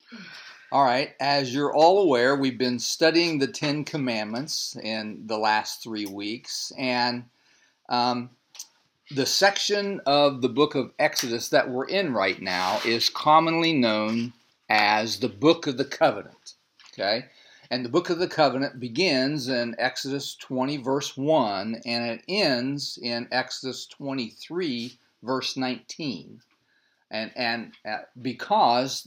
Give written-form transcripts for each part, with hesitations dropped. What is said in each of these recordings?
All right, as you're all aware, we've been studying the Ten Commandments in the last 3 weeks, and um, the section of the book of Exodus that we're in right now is commonly known as the Book of the Covenant. Okay, and the Book of the Covenant begins in Exodus 20, verse 1, and it ends in Exodus 23, verse 19. And because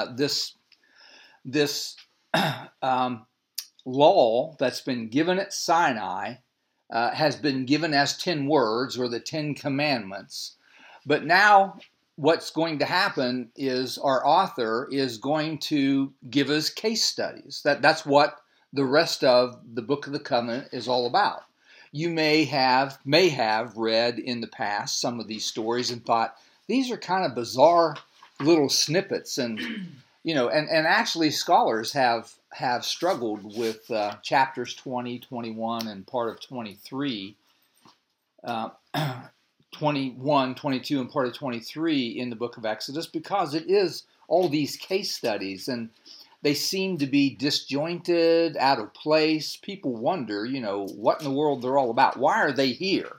this um, law that's been given at Sinai has been given as 10 words or the 10 commandments. But now what's going to happen is our author is going to give us case studies. That's what the rest of the Book of the Covenant is all about. You may have read in the past some of these stories and thought, these are kind of bizarre little snippets, and and actually scholars have struggled with chapters 20, 21, and part of 23, uh, 21, 22, and part of 23 in the book of Exodus, because it is all these case studies, and they seem to be disjointed, out of place. People wonder, what in the world they're all about. Why are they here?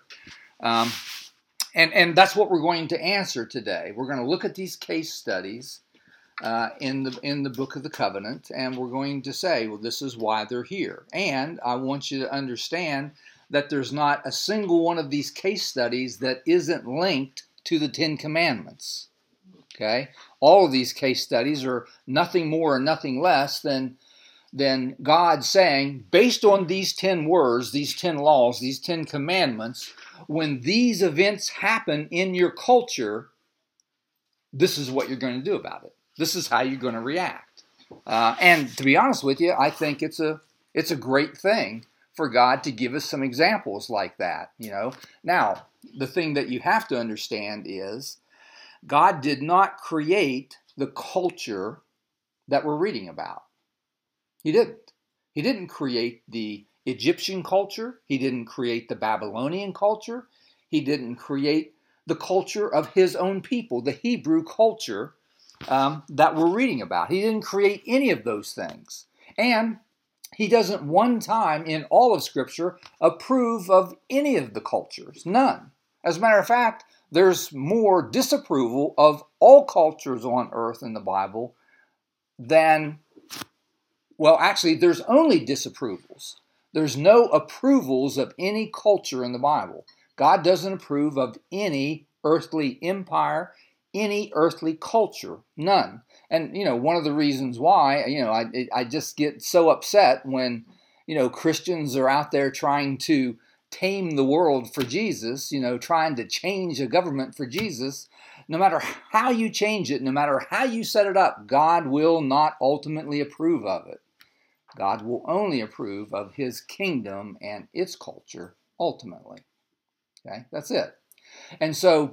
And that's what we're going to answer today. We're going to look at these case studies in the Book of the Covenant, and we're going to say, well, this is why they're here. And I want you to understand that there's not a single one of these case studies that isn't linked to the Ten Commandments. Okay? All of these case studies are nothing more or nothing less than God saying, based on these 10 words, these 10 laws, these 10 commandments, when these events happen in your culture, this is what you're going to do about it. This is how you're going to react. And to be honest with you, I think it's a great thing for God to give us some examples like that. Now, the thing that you have to understand is God did not create the culture that we're reading about. He didn't. He didn't create the Egyptian culture. He didn't create the Babylonian culture. He didn't create the culture of his own people, the Hebrew culture that we're reading about. He didn't create any of those things. And he doesn't one time in all of Scripture approve of any of the cultures. None. As a matter of fact, there's more disapproval of all cultures on earth in the Bible than, well, actually, there's only disapprovals. There's no approvals of any culture in the Bible. God doesn't approve of any earthly empire, any earthly culture, none. And, one of the reasons why, I just get so upset when, Christians are out there trying to tame the world for Jesus, trying to change a government for Jesus. No matter how you change it, no matter how you set it up, God will not ultimately approve of it. God will only approve of his kingdom and its culture ultimately. Okay, that's it. And so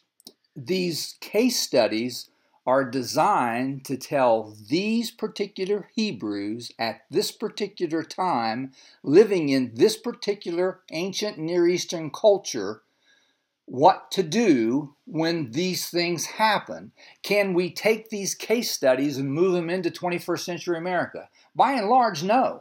these case studies are designed to tell these particular Hebrews at this particular time, living in this particular ancient Near Eastern culture, what to do when these things happen. Can we take these case studies and move them into 21st century America? By and large, no.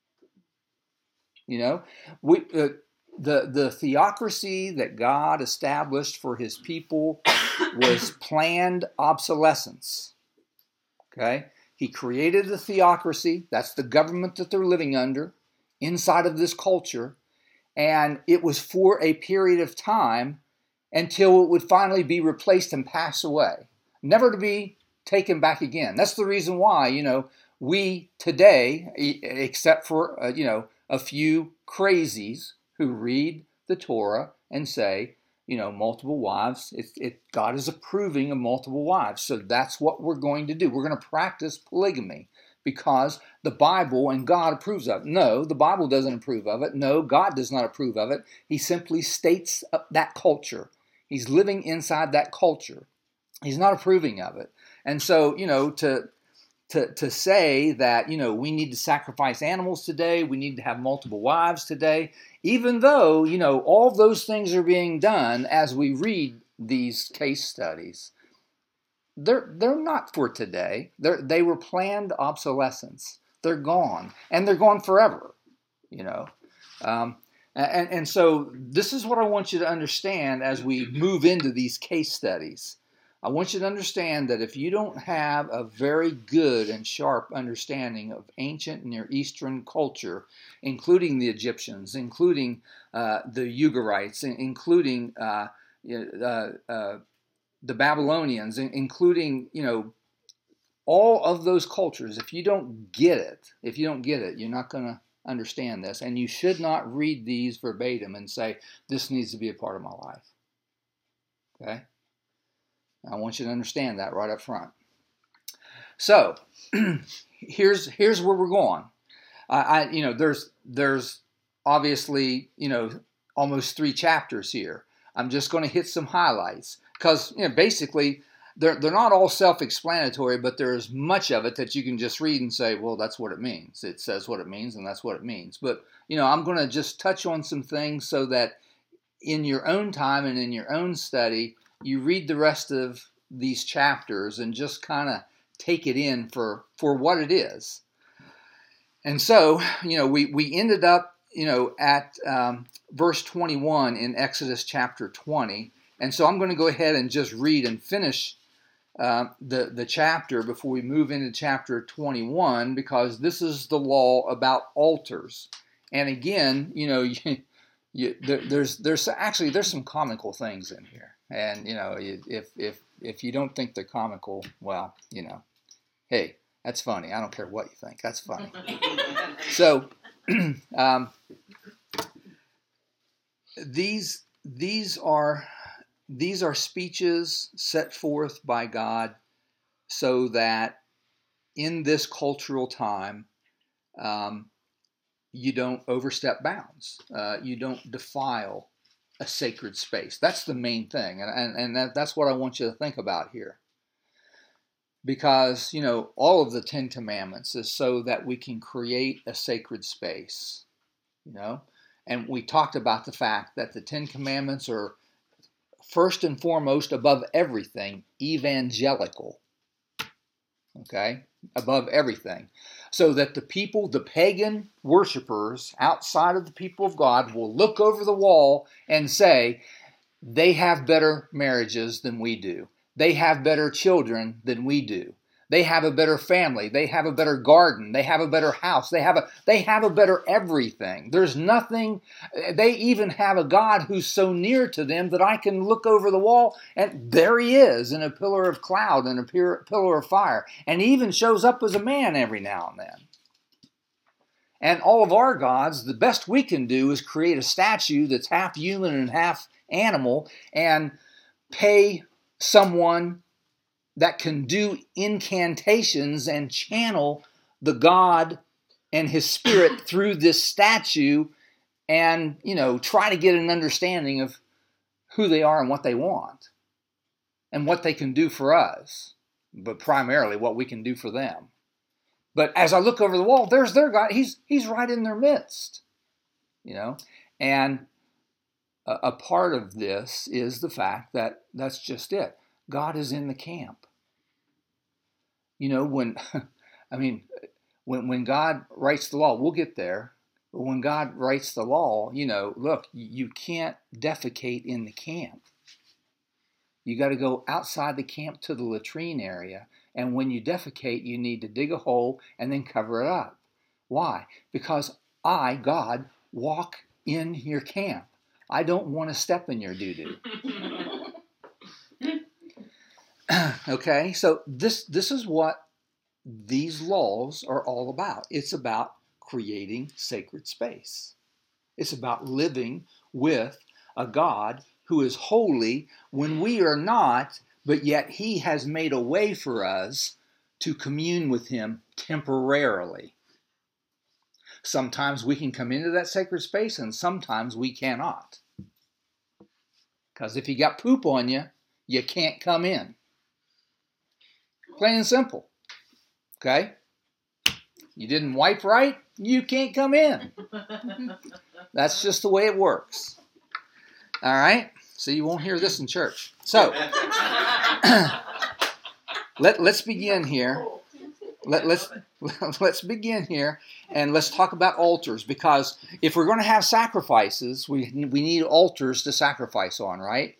The theocracy that God established for his people was planned obsolescence. Okay? He created the theocracy, that's the government that they're living under, inside of this culture, and it was for a period of time until it would finally be replaced and pass away, never to be taken back again. That's the reason why, we today, except for, a few crazies who read the Torah and say, multiple wives, God is approving of multiple wives. So that's what we're going to do. We're going to practice polygamy because the Bible and God approves of it. No, the Bible doesn't approve of it. No, God does not approve of it. He simply states that culture. He's living inside that culture. He's not approving of it. And so, to say that, we need to sacrifice animals today, we need to have multiple wives today, even though, all those things are being done as we read these case studies, they're not for today. They were planned obsolescence. They're gone, and they're gone forever. You know, and so this is what I want you to understand as we move into these case studies. I want you to understand that if you don't have a very good and sharp understanding of ancient Near Eastern culture, including the Egyptians, including the Ugarites, including the Babylonians, including, all of those cultures, if you don't get it, you're not going to understand this. And you should not read these verbatim and say, this needs to be a part of my life. Okay? I want you to understand that right up front. So, here's where we're going. There's obviously, almost 3 chapters here. I'm just going to hit some highlights because, basically, they're not all self-explanatory, but there's much of it that you can just read and say, well, that's what it means. It says what it means, and that's what it means. But, I'm going to just touch on some things so that in your own time and in your own study, you read the rest of these chapters and just kind of take it in for what it is. And so, we ended up, at verse 21 in Exodus chapter 20. And so I'm going to go ahead and just read and finish the chapter before we move into chapter 21, because this is the law about altars. And again, there's some comical things in here. And, if you don't think they're comical, well, hey, that's funny. I don't care what you think. That's funny. So, these are speeches set forth by God so that in this cultural time, you don't overstep bounds. You don't defile a sacred space. That's the main thing. And that's what I want you to think about here. Because, all of the 10 Commandments is so that we can create a sacred space, And we talked about the fact that the 10 Commandments are first and foremost, above everything, evangelical. Okay? Above everything. So that the people, the pagan worshipers outside of the people of God will look over the wall and say, they have better marriages than we do. They have better children than we do. They have a better family. They have a better garden. They have a better house. They have a better everything. There's nothing. They even have a God who's so near to them that I can look over the wall and there he is in a pillar of cloud and a pillar of fire. And he even shows up as a man every now and then. And all of our gods, the best we can do is create a statue that's half human and half animal and pay someone that can do incantations and channel the God and his spirit through this statue and, try to get an understanding of who they are and what they want and what they can do for us, but primarily what we can do for them. But as I look over the wall, there's their God. He's right in their midst, and a part of this is the fact that that's just it. God is in the camp. When God writes the law, we'll get there. But when God writes the law, look, you can't defecate in the camp. You got to go outside the camp to the latrine area. And when you defecate, you need to dig a hole and then cover it up. Why? Because I, God, walk in your camp. I don't want to step in your doo-doo. Okay, so this is what these laws are all about. It's about creating sacred space. It's about living with a God who is holy when we are not, but yet he has made a way for us to commune with him temporarily. Sometimes we can come into that sacred space and sometimes we cannot. Because if you got poop on you, you can't come in. Plain and simple. Okay? You didn't wipe right, you can't come in. That's just the way it works. All right? So you won't hear this in church. So, let's begin here. Let's begin here, and let's talk about altars, because if we're going to have sacrifices, we need altars to sacrifice on, right?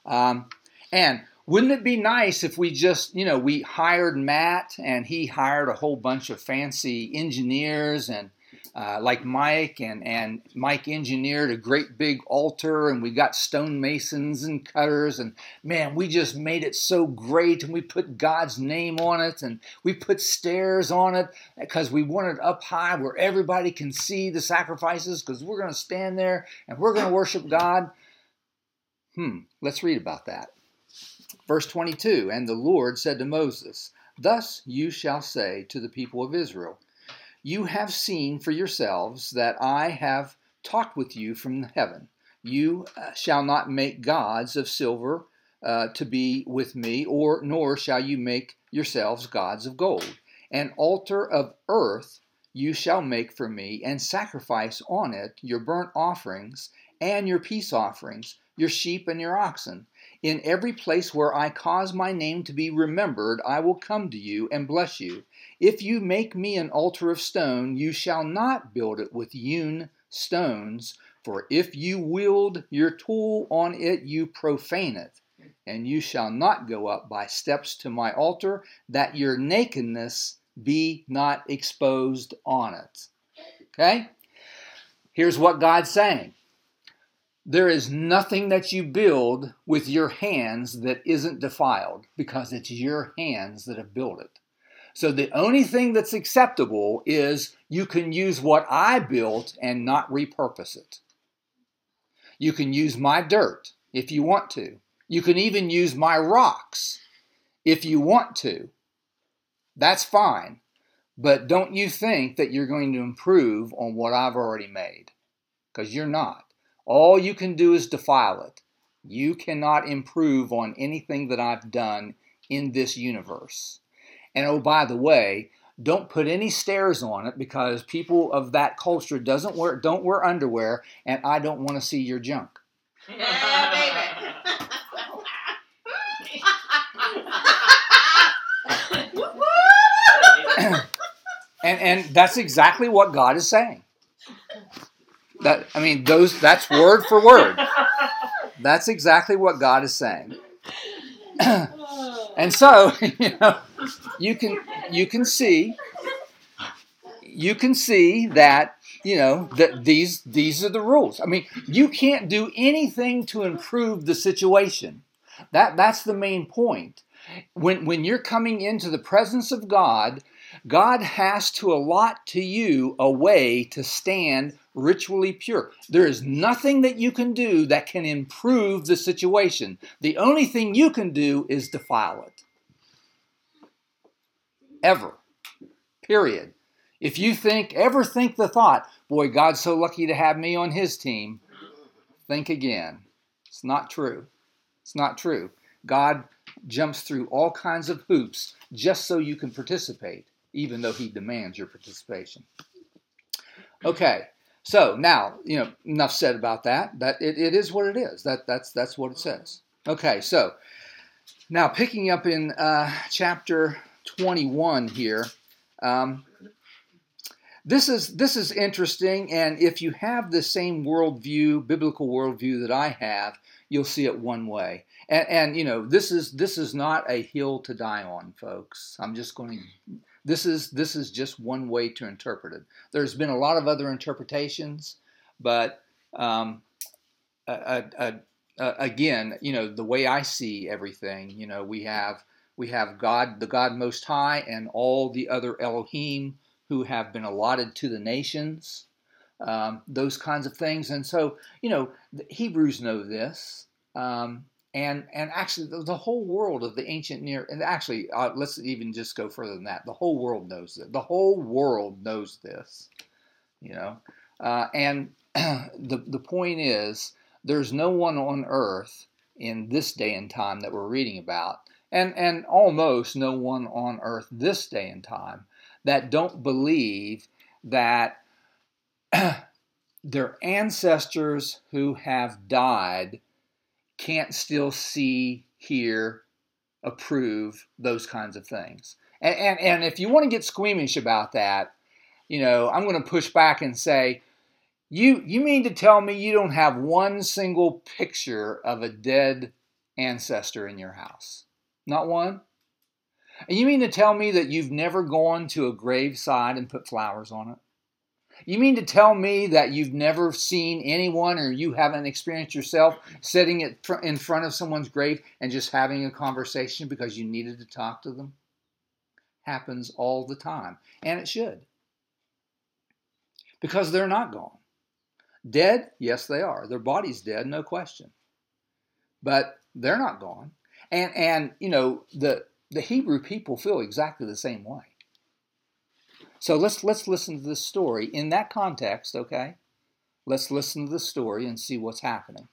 And wouldn't it be nice if we just, we hired Matt and he hired a whole bunch of fancy engineers and like Mike, and Mike engineered a great big altar, and we got stonemasons and cutters, and man, we just made it so great, and we put God's name on it, and we put stairs on it because we want it up high where everybody can see the sacrifices, because we're going to stand there and we're going to worship God. Let's read about that. Verse 22, and the Lord said to Moses, thus you shall say to the people of Israel, you have seen for yourselves that I have talked with you from heaven. You shall not make gods of silver to be with me, nor shall you make yourselves gods of gold. An altar of earth you shall make for me, and sacrifice on it your burnt offerings and your peace offerings, your sheep and your oxen. In every place where I cause my name to be remembered, I will come to you and bless you. If you make me an altar of stone, you shall not build it with hewn stones, for if you wield your tool on it, you profane it. And you shall not go up by steps to my altar, that your nakedness be not exposed on it. Okay? Here's what God's saying. There is nothing that you build with your hands that isn't defiled, because it's your hands that have built it. So the only thing that's acceptable is you can use what I built and not repurpose it. You can use my dirt if you want to. You can even use my rocks if you want to. That's fine. But don't you think that you're going to improve on what I've already made, because you're not. All you can do is defile it. You cannot improve on anything that I've done in this universe. And oh, by the way, don't put any stairs on it, because people of that culture don't wear underwear, and I don't want to see your junk. Yeah, baby. And that's exactly what God is saying. That's word for word. That's exactly what God is saying. And so, you can see that, that these are the rules. You can't do anything to improve the situation. That's the main point. When you're coming into the presence of God, God has to allot to you a way to stand ritually pure. There is nothing that you can do that can improve the situation. The only thing you can do is defile it. Ever. Period. If you ever think the thought, boy, God's so lucky to have me on his team, think again. It's not true. It's not true. God jumps through all kinds of hoops just so you can participate, even though he demands your participation. Okay, so now, enough said about that. That it is what it is. That's what it says. Okay, so now picking up in chapter 21 here. This is interesting, and if you have the same worldview, biblical worldview that I have, you'll see it one way. And this is not a hill to die on, folks. This is just one way to interpret it. There's been a lot of other interpretations, but again, the way I see everything, we have God, the God Most High, and all the other Elohim who have been allotted to the nations, those kinds of things. And so, the Hebrews know this. And actually, the whole world of the ancient Near, and actually, let's even just go further than that. The whole world knows it. The whole world knows this, And the point is, there's no one on earth in this day and time that we're reading about, and almost no one on earth this day and time that don't believe that their ancestors who have died can't still see, hear, approve those kinds of things. And if you want to get squeamish about that, I'm going to push back and say, you mean to tell me you don't have one single picture of a dead ancestor in your house? Not one? And you mean to tell me that you've never gone to a graveside and put flowers on it? You mean to tell me that you've never seen anyone, or you haven't experienced yourself sitting in front of someone's grave and just having a conversation because you needed to talk to them? Happens all the time. And it should. Because they're not gone. Dead? Yes, they are. Their body's dead, no question. But they're not gone. And the Hebrew people feel exactly the same way. So let's listen to this story in that context, okay? Let's listen to the story and see what's happening.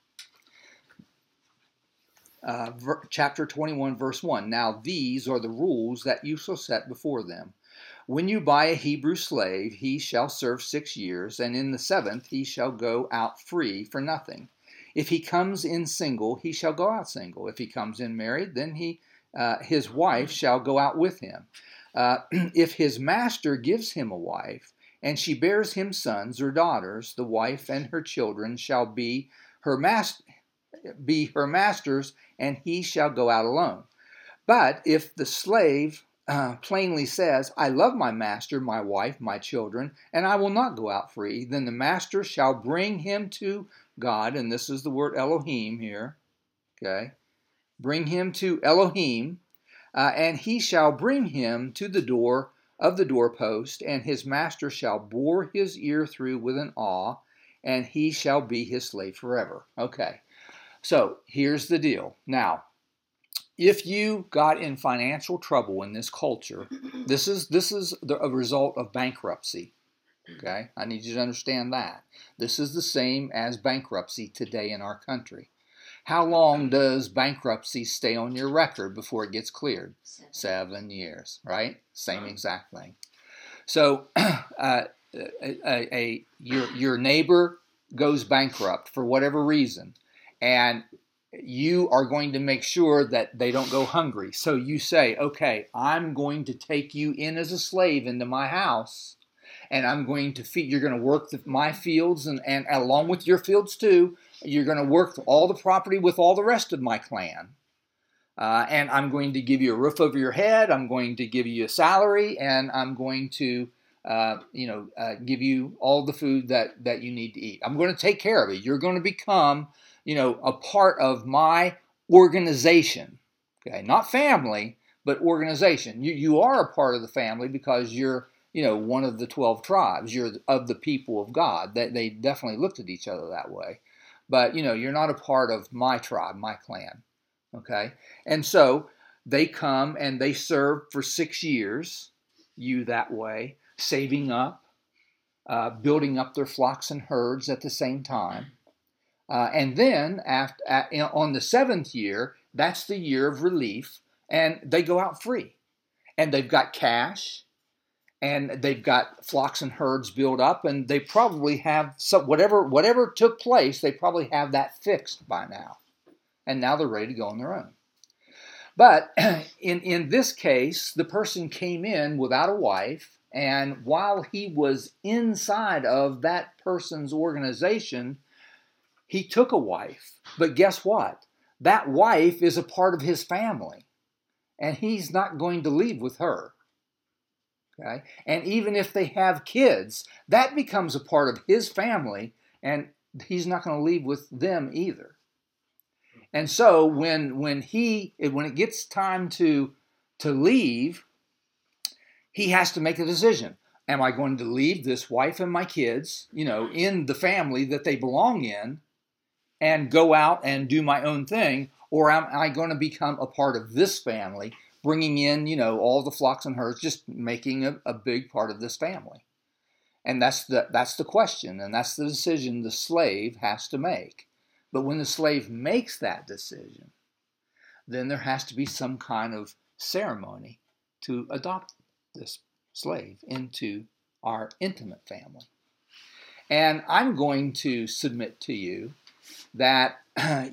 Chapter 21, verse 1. Now these are the rules that you shall set before them. When you buy a Hebrew slave, he shall serve 6 years, and in the 7th he shall go out free for nothing. If he comes in single, he shall go out single. If he comes in married, then his wife shall go out with him. If his master gives him a wife, and she bears him sons or daughters, the wife and her children shall be her master's, and he shall go out alone. But if the slave plainly says, I love my master, my wife, my children, and I will not go out free, then the master shall bring him to God, and this is the word Elohim here, okay? Bring him to Elohim, and he shall bring him to the door of the doorpost, and his master shall bore his ear through with an awl, and he shall be his slave forever. Okay, so here's the deal. Now, if you got in financial trouble in this culture, this is a result of bankruptcy. Okay, I need you to understand that. This is the same as bankruptcy today in our country. How long does bankruptcy stay on your record before it gets cleared? 7 years, right? Same exact thing. So your neighbor goes bankrupt for whatever reason, and you are going to make sure that they don't go hungry. So you say, okay, I'm going to take you in as a slave into my house, and I'm going to feed. You're going to work my fields, and along with your fields too. You're going to work all the property with all the rest of my clan. And I'm going to give you a roof over your head. I'm going to give you a salary, and I'm going to, give you all the food that you need to eat. I'm going to take care of it. You're going to become, a part of my organization. Okay, not family, but organization. You are a part of the family because you're, one of the 12 tribes. You're of the people of God. They definitely looked at each other that way. But, you're not a part of my tribe, my clan. Okay? And so they come and they serve for 6 years, you that way, saving up, building up their flocks and herds at the same time. And then on the 7th year, that's the year of relief, and they go out free. And they've got cash, and they've got flocks and herds built up, and they probably have whatever took place, they probably have that fixed by now. And now they're ready to go on their own. But in this case, the person came in without a wife, and while he was inside of that person's organization, he took a wife. But guess what? That wife is a part of his family, and he's not going to leave with her. Okay? And even if they have kids, that becomes a part of his family, and he's not going to leave with them either. And so when it gets time to leave, he has to make a decision. Am I going to leave this wife and my kids, in the family that they belong in, and go out and do my own thing, or am I going to become a part of this family, bringing in, all the flocks and herds, just making a big part of this family? And that's the question, and that's the decision the slave has to make. But when the slave makes that decision, then there has to be some kind of ceremony to adopt this slave into our intimate family. And I'm going to submit to you that,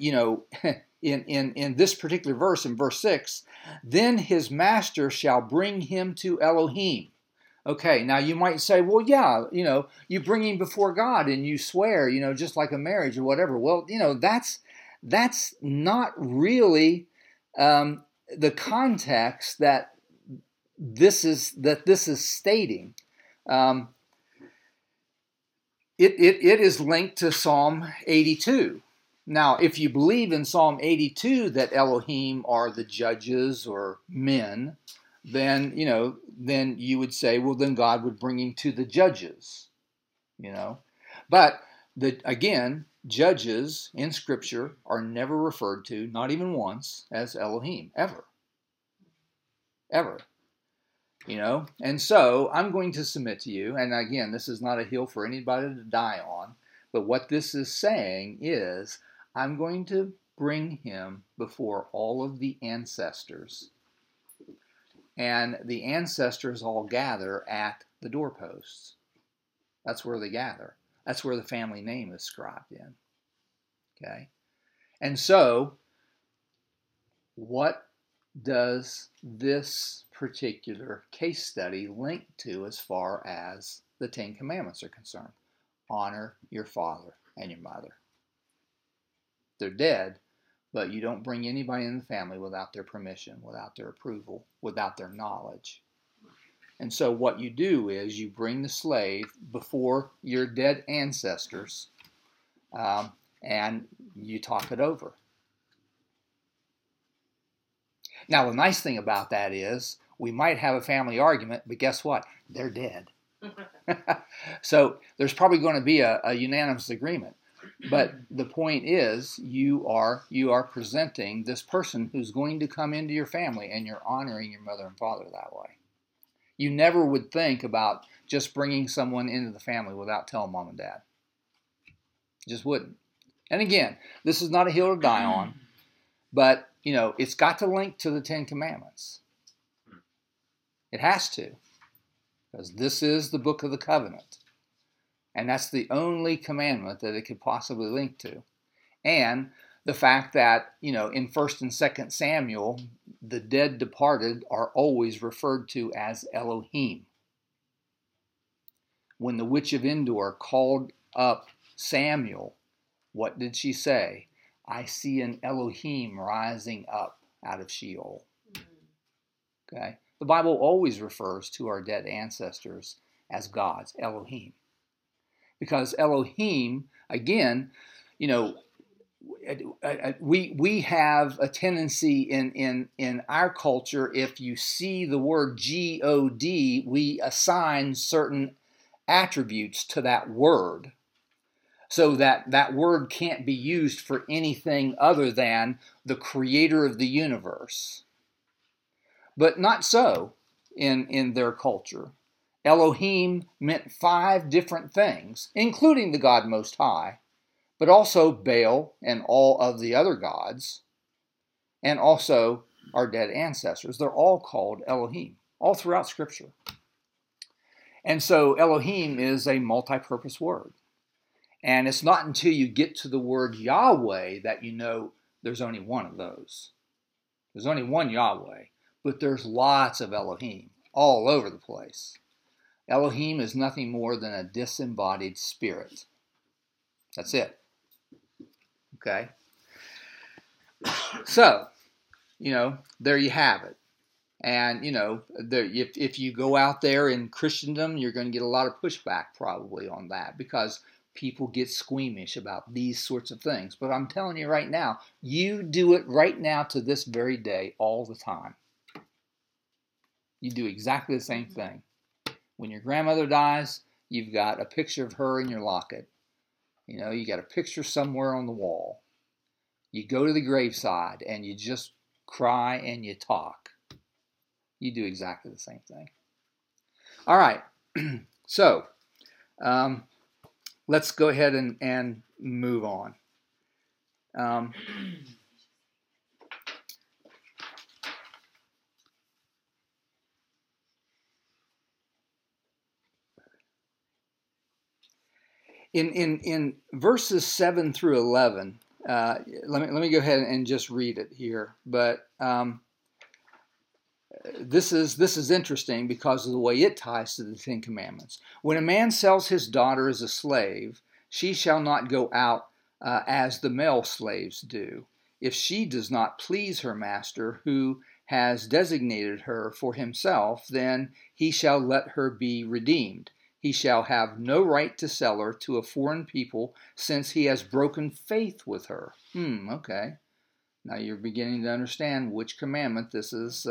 in this particular verse, in verse 6, then his master shall bring him to Elohim. Okay, now you might say, well, yeah, you bring him before God and you swear, just like a marriage or whatever. Well, that's not really the context that this is stating. It is linked to Psalm 82. Now, if you believe in Psalm 82 that Elohim are the judges or men, then you would say, well, then God would bring him to the judges, But again, judges in Scripture are never referred to, not even once, as Elohim, ever. Ever. And so I'm going to submit to you, and again, this is not a hill for anybody to die on, but what this is saying is, I'm going to bring him before all of the ancestors. And the ancestors all gather at the doorposts. That's where they gather. That's where the family name is scribed in. Okay? And so, what does this particular case study link to as far as the Ten Commandments are concerned? Honor your father and your mother. They're dead, but you don't bring anybody in the family without their permission, without their approval, without their knowledge. And so what you do is you bring the slave before your dead ancestors, and you talk it over. Now, the nice thing about that is we might have a family argument, but guess what? They're dead. So there's probably going to be a unanimous agreement. But the point is, you are presenting this person who's going to come into your family, and you're honoring your mother and father that way. You never would think about just bringing someone into the family without telling mom and dad. Just wouldn't. And again, this is not a hill to die on, but it's got to link to the Ten Commandments. It has to, because this is the book of the covenant. And that's the only commandment that it could possibly link to. And the fact that, in 1st and 2nd Samuel, the dead departed are always referred to as Elohim. When the witch of Endor called up Samuel, what did she say? I see an Elohim rising up out of Sheol. Okay? The Bible always refers to our dead ancestors as gods, Elohim. Because Elohim, again, we have a tendency in our culture, if you see the word G-O-D, we assign certain attributes to that word, so that word can't be used for anything other than the creator of the universe. But not so in their culture. Elohim meant 5 different things, including the God Most High, but also Baal and all of the other gods, and also our dead ancestors. They're all called Elohim, all throughout Scripture. And so Elohim is a multi-purpose word. And it's not until you get to the word Yahweh that you know there's only one of those. There's only one Yahweh, but there's lots of Elohim all over the place. Elohim is nothing more than a disembodied spirit. That's it. Okay? So, there you have it. And, if you go out there in Christendom, you're going to get a lot of pushback probably on that, because people get squeamish about these sorts of things. But I'm telling you right now, you do it right now to this very day all the time. You do exactly the same thing. When your grandmother dies, you've got a picture of her in your locket. You got a picture somewhere on the wall. You go to the graveside and you just cry and you talk. You do exactly the same thing. All right. So, let's go ahead and move on. In verses 7 through 11, let me go ahead and just read it here. But this is interesting because of the way it ties to the Ten Commandments. When a man sells his daughter as a slave, she shall not go out as the male slaves do. If she does not please her master, who has designated her for himself, then he shall let her be redeemed. He shall have no right to sell her to a foreign people, since he has broken faith with her. Okay. Now you're beginning to understand which commandment this is.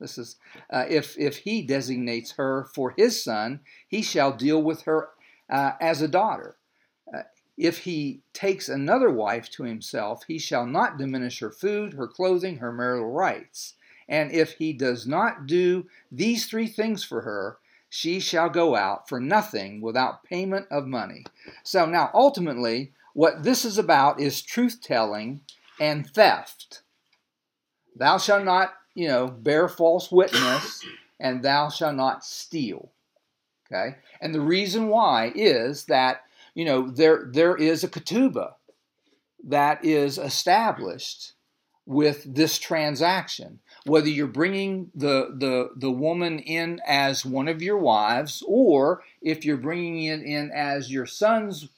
If he designates her for his son, he shall deal with her as a daughter. If he takes another wife to himself, he shall not diminish her food, her clothing, her marital rights. And if he does not do these three things for her, she shall go out for nothing without payment of money. So now, ultimately, what this is about is truth-telling and theft. Thou shalt not, bear false witness, and thou shalt not steal. Okay? And the reason why is that, there is a ketubah that is established with this transaction. Whether you're bringing the woman in as one of your wives, or if you're bringing it in as your son's,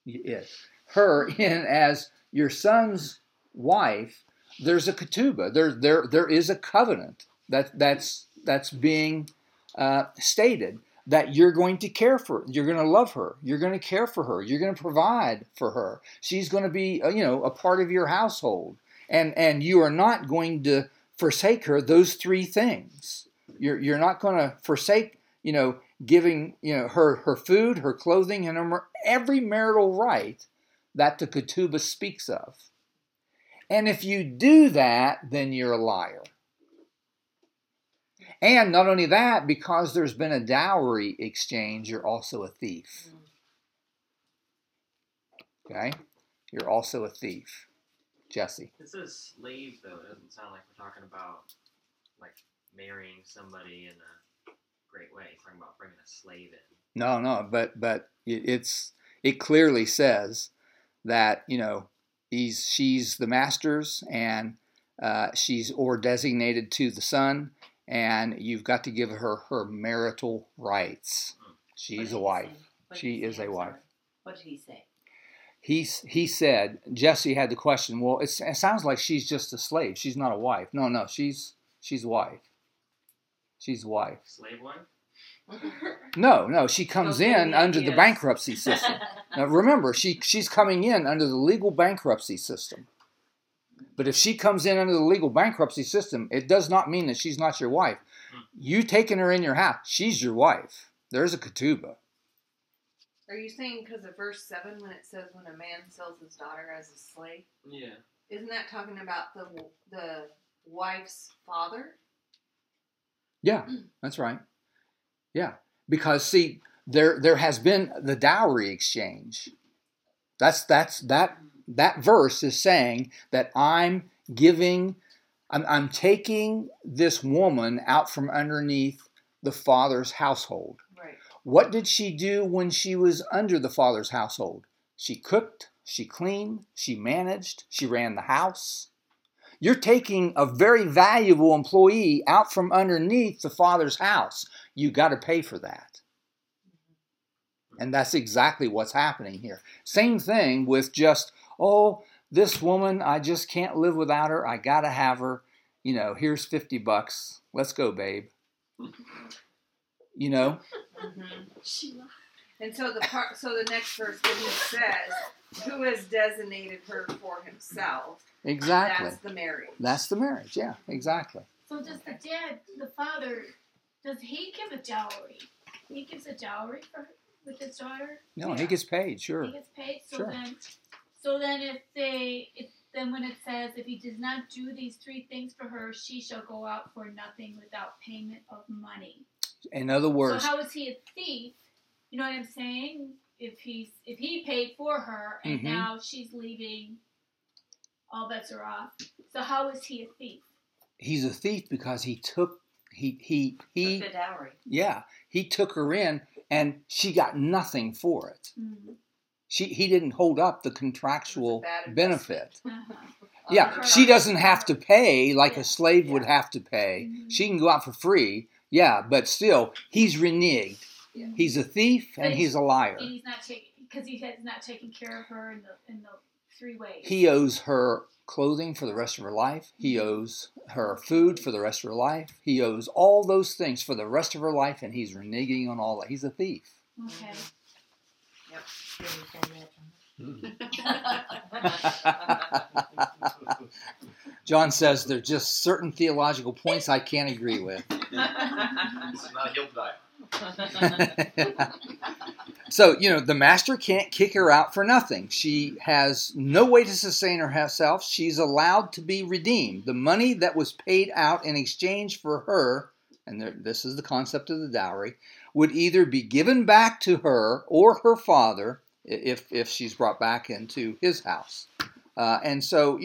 her in as your son's wife, there's a ketubah. There is a covenant that's being stated that you're going to care for. You're going to love her. You're going to care for her. You're going to provide for her. She's going to be a part of your household, and you are not going to forsake her those three things. You're not going to forsake giving her food, her clothing, and every marital right that the ketubah speaks of. And if you do that, then you're a liar. And not only that, because there's been a dowry exchange, you're also a thief. Okay? You're also a thief. Jesse. It says slave, though. It doesn't sound like we're talking about, marrying somebody in a great way. It's talking about bringing a slave in. No, but it clearly says that, she's the master's, and she's designated to the son, and you've got to give her her marital rights. She's a wife. She is a wife. What did he say? He said, Jesse had the question, well, it sounds like she's just a slave. She's not a wife. No, she's a wife. She's a wife. Slave wife? No, she comes in under the bankruptcy system. Now remember, she's coming in under the legal bankruptcy system. But if she comes in under the legal bankruptcy system, it does not mean that she's not your wife. You taking her in your house, she's your wife. There's a ketubah. Are you saying because of verse 7 when it says when a man sells his daughter as a slave? Yeah. Isn't that talking about the wife's father? Yeah, that's right. Yeah, because see, there has been the dowry exchange. That verse is saying that I'm taking this woman out from underneath the father's household. Right. What did she do when she was under the father's household? She cooked, she cleaned, she managed, she ran the house. You're taking a very valuable employee out from underneath the father's house. You got to pay for that. And that's exactly what's happening here. Same thing with just, this woman, I just can't live without her. I got to have her. Here's $50. Let's go, babe. Mm-hmm. And so the next verse when he says, who has designated her for himself? Exactly. That's the marriage. That's the marriage, yeah, exactly. So does the father, does he give a dowry? He gives a dowry with his daughter? No, he gets paid, sure. He gets paid? Sure. So then then when it says, if he does not do these three things for her, she shall go out for nothing without payment of money. In other words, so how is he a thief? You know what I'm saying? If he paid for her and now she's leaving, all bets are off. So how is he a thief? He's a thief because he took the dowry. Yeah, he took her in and she got nothing for it. Mm-hmm. He didn't hold up the contractual bad benefit. Uh-huh. Yeah, she doesn't have to pay like a slave would Yeah. have to pay. Mhm. She can go out for free. Yeah, but still, he's reneged. Yeah. He's a thief and he's a liar. And he's not taking because he has not taken care of her in the 3 ways. He owes her clothing for the rest of her life. He owes her food for the rest of her life. He owes all those things for the rest of her life, and he's reneging on all that. He's a thief. Okay. John says there are just certain theological points I can't agree with. This is not a hill to die on. So, the master can't kick her out for nothing. She has no way to sustain herself. She's allowed to be redeemed. The money that was paid out in exchange for her, and this is the concept of the dowry, would either be given back to her or her father if she's brought back into his house. And so,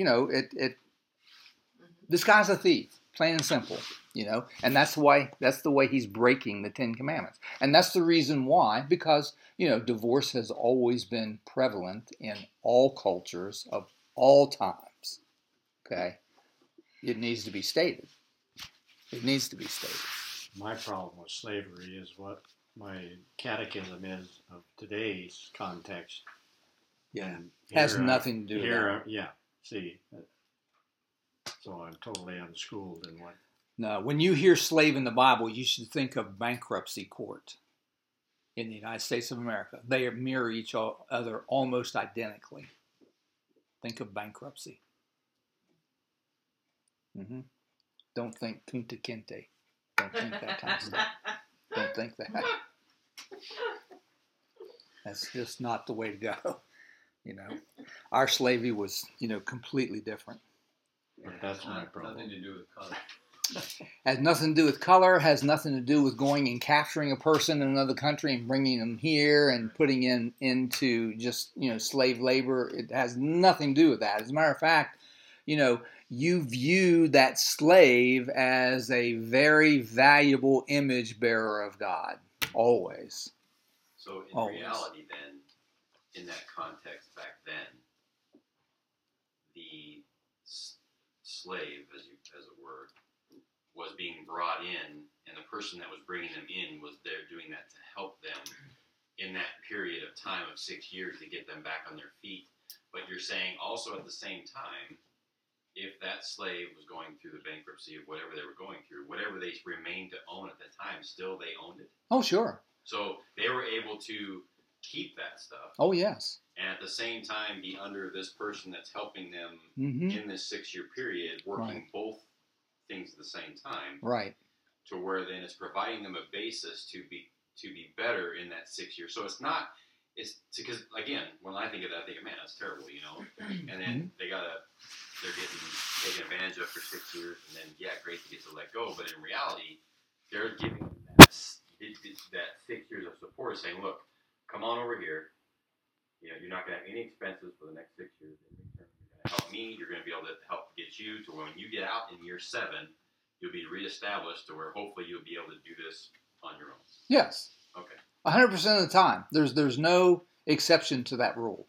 this guy's a thief, plain and simple. And that's the way he's breaking the 10 Commandments. And that's the reason why, because, divorce has always been prevalent in all cultures of all times. Okay? It needs to be stated. It needs to be stated. My problem with slavery is what my catechism is of today's context. Yeah. And Has here, nothing to do with that. Yeah, see. So I'm totally unschooled in what. No, when you hear slave in the Bible, you should think of bankruptcy court in the United States of America. They mirror each other almost identically. Think of bankruptcy. Don't think Kunta Kinte. Don't think that kind of stuff. Don't think that. That's just not the way to go. Our slavery was, completely different. But that's my problem. Nothing to do with color. Has nothing to do with color, has nothing to do with going and capturing a person in another country and bringing them here and putting into just, slave labor. It has nothing to do with that. As a matter of fact, you view that slave as a very valuable image bearer of God, always. So in Always. reality then, in that context back then, the slave, as it were, was being brought in, and the person that was bringing them in was there doing that to help them in that period of time of 6 years to get them back on their feet. But you're saying also at the same time, if that slave was going through the bankruptcy of whatever they were going through, whatever they remained to own at the time, still they owned it. Oh, sure. So they were able to keep that stuff. Oh, yes. And at the same time be under this person that's helping them Mm-hmm. in this 6 year period, working both things at the same time, Right. to where then it's providing them a basis to be better in that 6 years. So it's because again, when I think of that, I think, man, that's terrible, And then they're getting taken advantage of for 6 years, and then great to get to let go. But in reality, they're giving them that 6 years of support, saying, look, come on over here. You're not going to have any expenses for the next 6 years. You're going to help me. You're going to be able to help get you to when you get out in year 7, you'll be reestablished to where hopefully you'll be able to do this on your own. Yes. Okay. 100% of the time. There's no exception to that rule.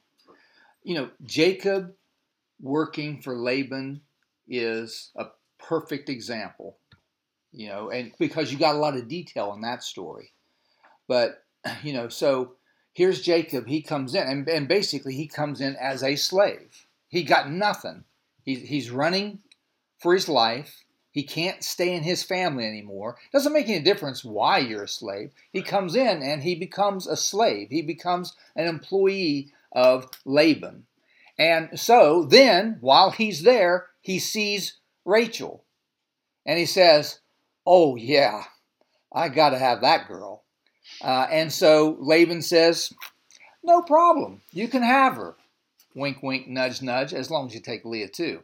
Jacob working for Laban is a perfect example. And because you got a lot of detail in that story. But, so here's Jacob. He comes in, and basically he comes in as a slave. He got nothing. He's running for his life. He can't stay in his family anymore. Doesn't make any difference why you're a slave. He comes in and he becomes a slave. He becomes an employee of Laban. And so then, while he's there, he sees Rachel. And he says, oh yeah, I got to have that girl. And so Laban says, no problem. You can have her. Wink, wink, nudge, nudge, as long as you take Leah too.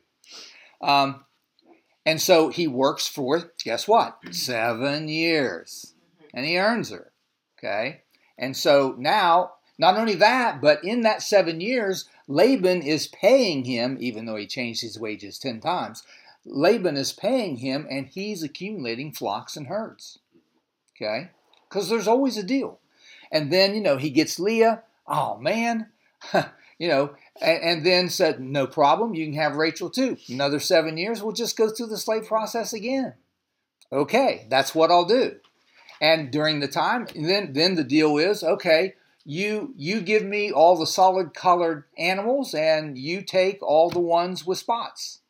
And so he works for, guess what? 7 years. And he earns her. Okay? And so now, not only that, but in that 7 years, Laban is paying him, even though he changed his wages 10 times, Laban is paying him and he's accumulating flocks and herds. Okay? Because there's always a deal. And then, he gets Leah. Oh, man, And then said, no problem, you can have Rachel too. Another 7 years, we'll just go through the slave process again. Okay, that's what I'll do. And during the time, then the deal is, okay, you give me all the solid colored animals and you take all the ones with spots.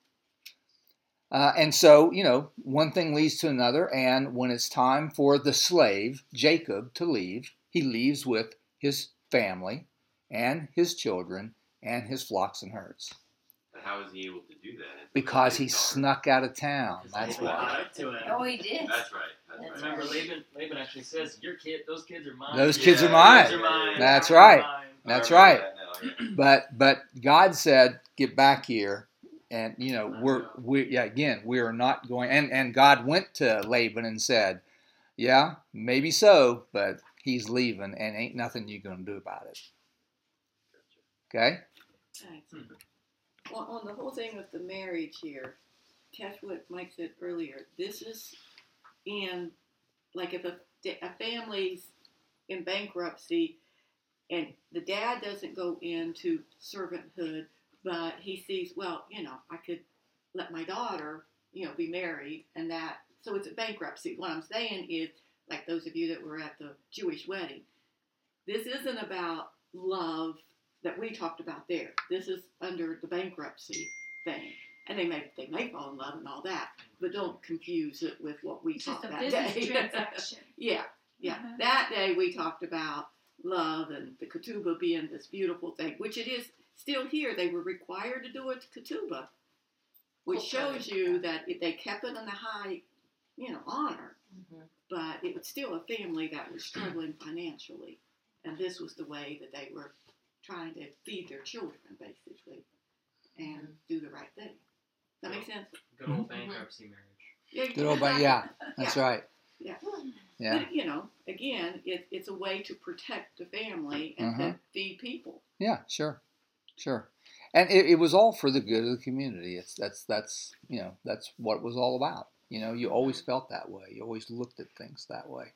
And so, one thing leads to another. And when it's time for the slave, Jacob, to leave, he leaves with his family and his children and his flocks and herds. But how is he able to do that? Because he snuck out of town. That's Laban why. caught up to him. Oh, he did. That's right. That's right. Remember, Laban actually says, those kids are mine. Those kids are Yeah, mine. Those are mine. That's Those are right. mine. That's I right. remember that now, yeah. But God said, get back here. And, we are not going. And God went to Laban and said, yeah, maybe so, but he's leaving and ain't nothing you're going to do about it. Okay? Thanks. Well, on the whole thing with the marriage here, catch what Mike said earlier. This is in, like, if a family's in bankruptcy and the dad doesn't go into servanthood, but he sees, well, I could let my daughter, be married, and that, so it's a bankruptcy. What I'm saying is, like those of you that were at the Jewish wedding, this isn't about love that we talked about there. This is under the bankruptcy thing. And they may fall in love and all that, but don't confuse it with what we It's talked just a that business day. transaction. Yeah. Uh-huh. That day we talked about love and the ketubah being this beautiful thing, which it is still here. They were required to do a ketubah, which shows you that they kept it in the high, honor. Mm-hmm. But it was still a family that was struggling financially, and this was the way that they were trying to feed their children, basically, and do the right thing. That makes sense? Good old bankruptcy marriage. Yeah, Good old, that's right. Yeah. Yeah. But, again, it's a way to protect the family and to feed people. Yeah, sure. And it was all for the good of the community. That's what it was all about. You always felt that way. You always looked at things that way.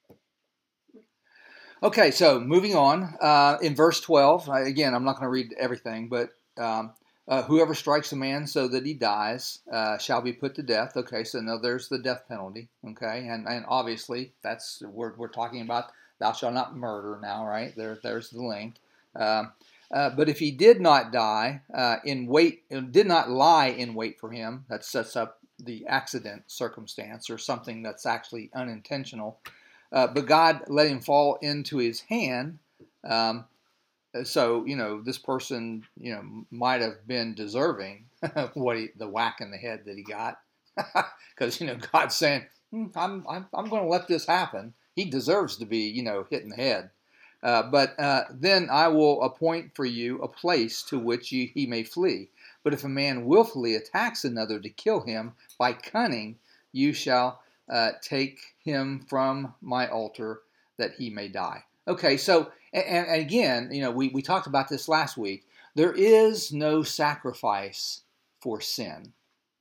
Okay, so moving on. In verse 12, again, I'm not going to read everything, but whoever strikes a man so that he dies shall be put to death. Okay, so now there's the death penalty. Okay, and obviously that's we're talking about thou shalt not murder now, right? There's the link. But if he did not die did not lie in wait for him, that sets up the accident circumstance or something that's actually unintentional. But God let him fall into his hand. So, this person, might have been deserving of the whack in the head that he got. Because, God's saying, I'm going to let this happen. He deserves to be, hit in the head. But then I will appoint for you a place to which he may flee. But if a man willfully attacks another to kill him by cunning, you shall take him from my altar that he may die. Okay, so, and again, we talked about this last week. There is no sacrifice for sin.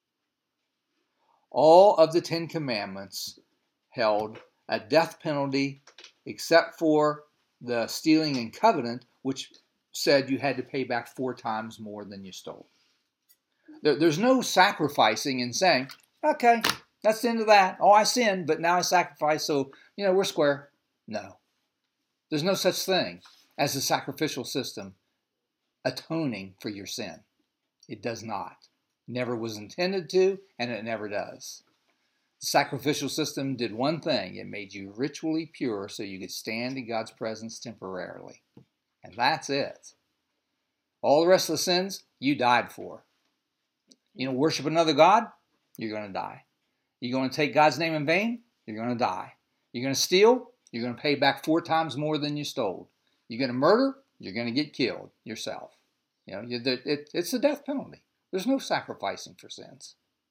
All of the 10 Commandments held a death penalty except for the stealing in covenant, which said you had to pay back 4 times more than you stole. There's no sacrificing and saying, okay, that's the end of that. Oh, I sinned, but now I sacrifice, so, we're square. No. There's no such thing as a sacrificial system atoning for your sin. It does not. Never was intended to, and it never does. The sacrificial system did one thing. It made you ritually pure so you could stand in God's presence temporarily. And that's it. All the rest of the sins, you died for. Worship another God, you're going to die. You're going to take God's name in vain, you're going to die. You're going to steal, you're going to pay back 4 times more than you stole. You're going to murder, you're going to get killed yourself. It's the death penalty. There's no sacrificing for sins.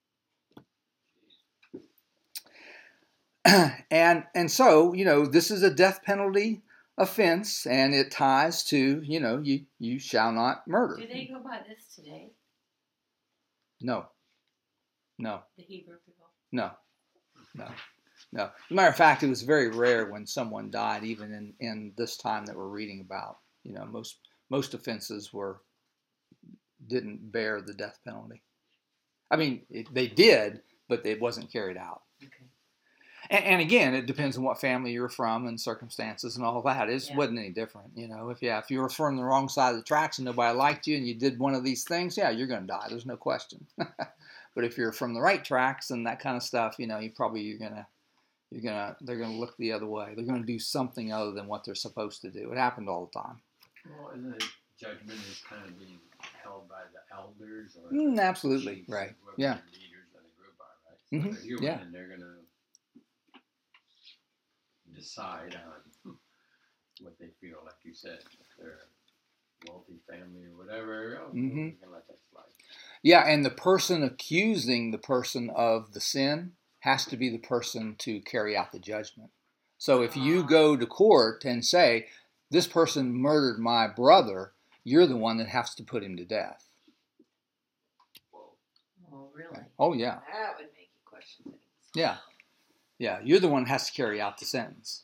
And so, this is a death penalty offense, and it ties to, you shall not murder. Do they go by this today? No. The Hebrew people? No. As a matter of fact, it was very rare when someone died, even in this time that we're reading about. Most offenses didn't bear the death penalty. I mean, they did, but it wasn't carried out. Okay. And again, it depends on what family you're from and circumstances and all that. It Yeah. wasn't any different, you know. If you were from the wrong side of the tracks and nobody liked you and you did one of these things, yeah, you're going to die. There's no question. But if you're from the right tracks and that kind of stuff, you know, they're gonna look the other way. They're going to do something other than what they're supposed to do. It happened all the time. Well, and the judgment is kind of being held by the elders, or Absolutely, chiefs, right? whoever Yeah. the leaders of the group are, right? So Mhm, they're human, yeah. and they're gonna decide on what they feel. Like you said, if they're multi-family or whatever, Mhm. we can let that slide. Yeah, and the person accusing the person of the sin has to be the person to carry out the judgment. So if you go to court and say, this person murdered my brother, you're the one that has to put him to death. Oh, really? Oh, yeah. That would make you question things. Yeah. Yeah, you're the one that has to carry out the sentence.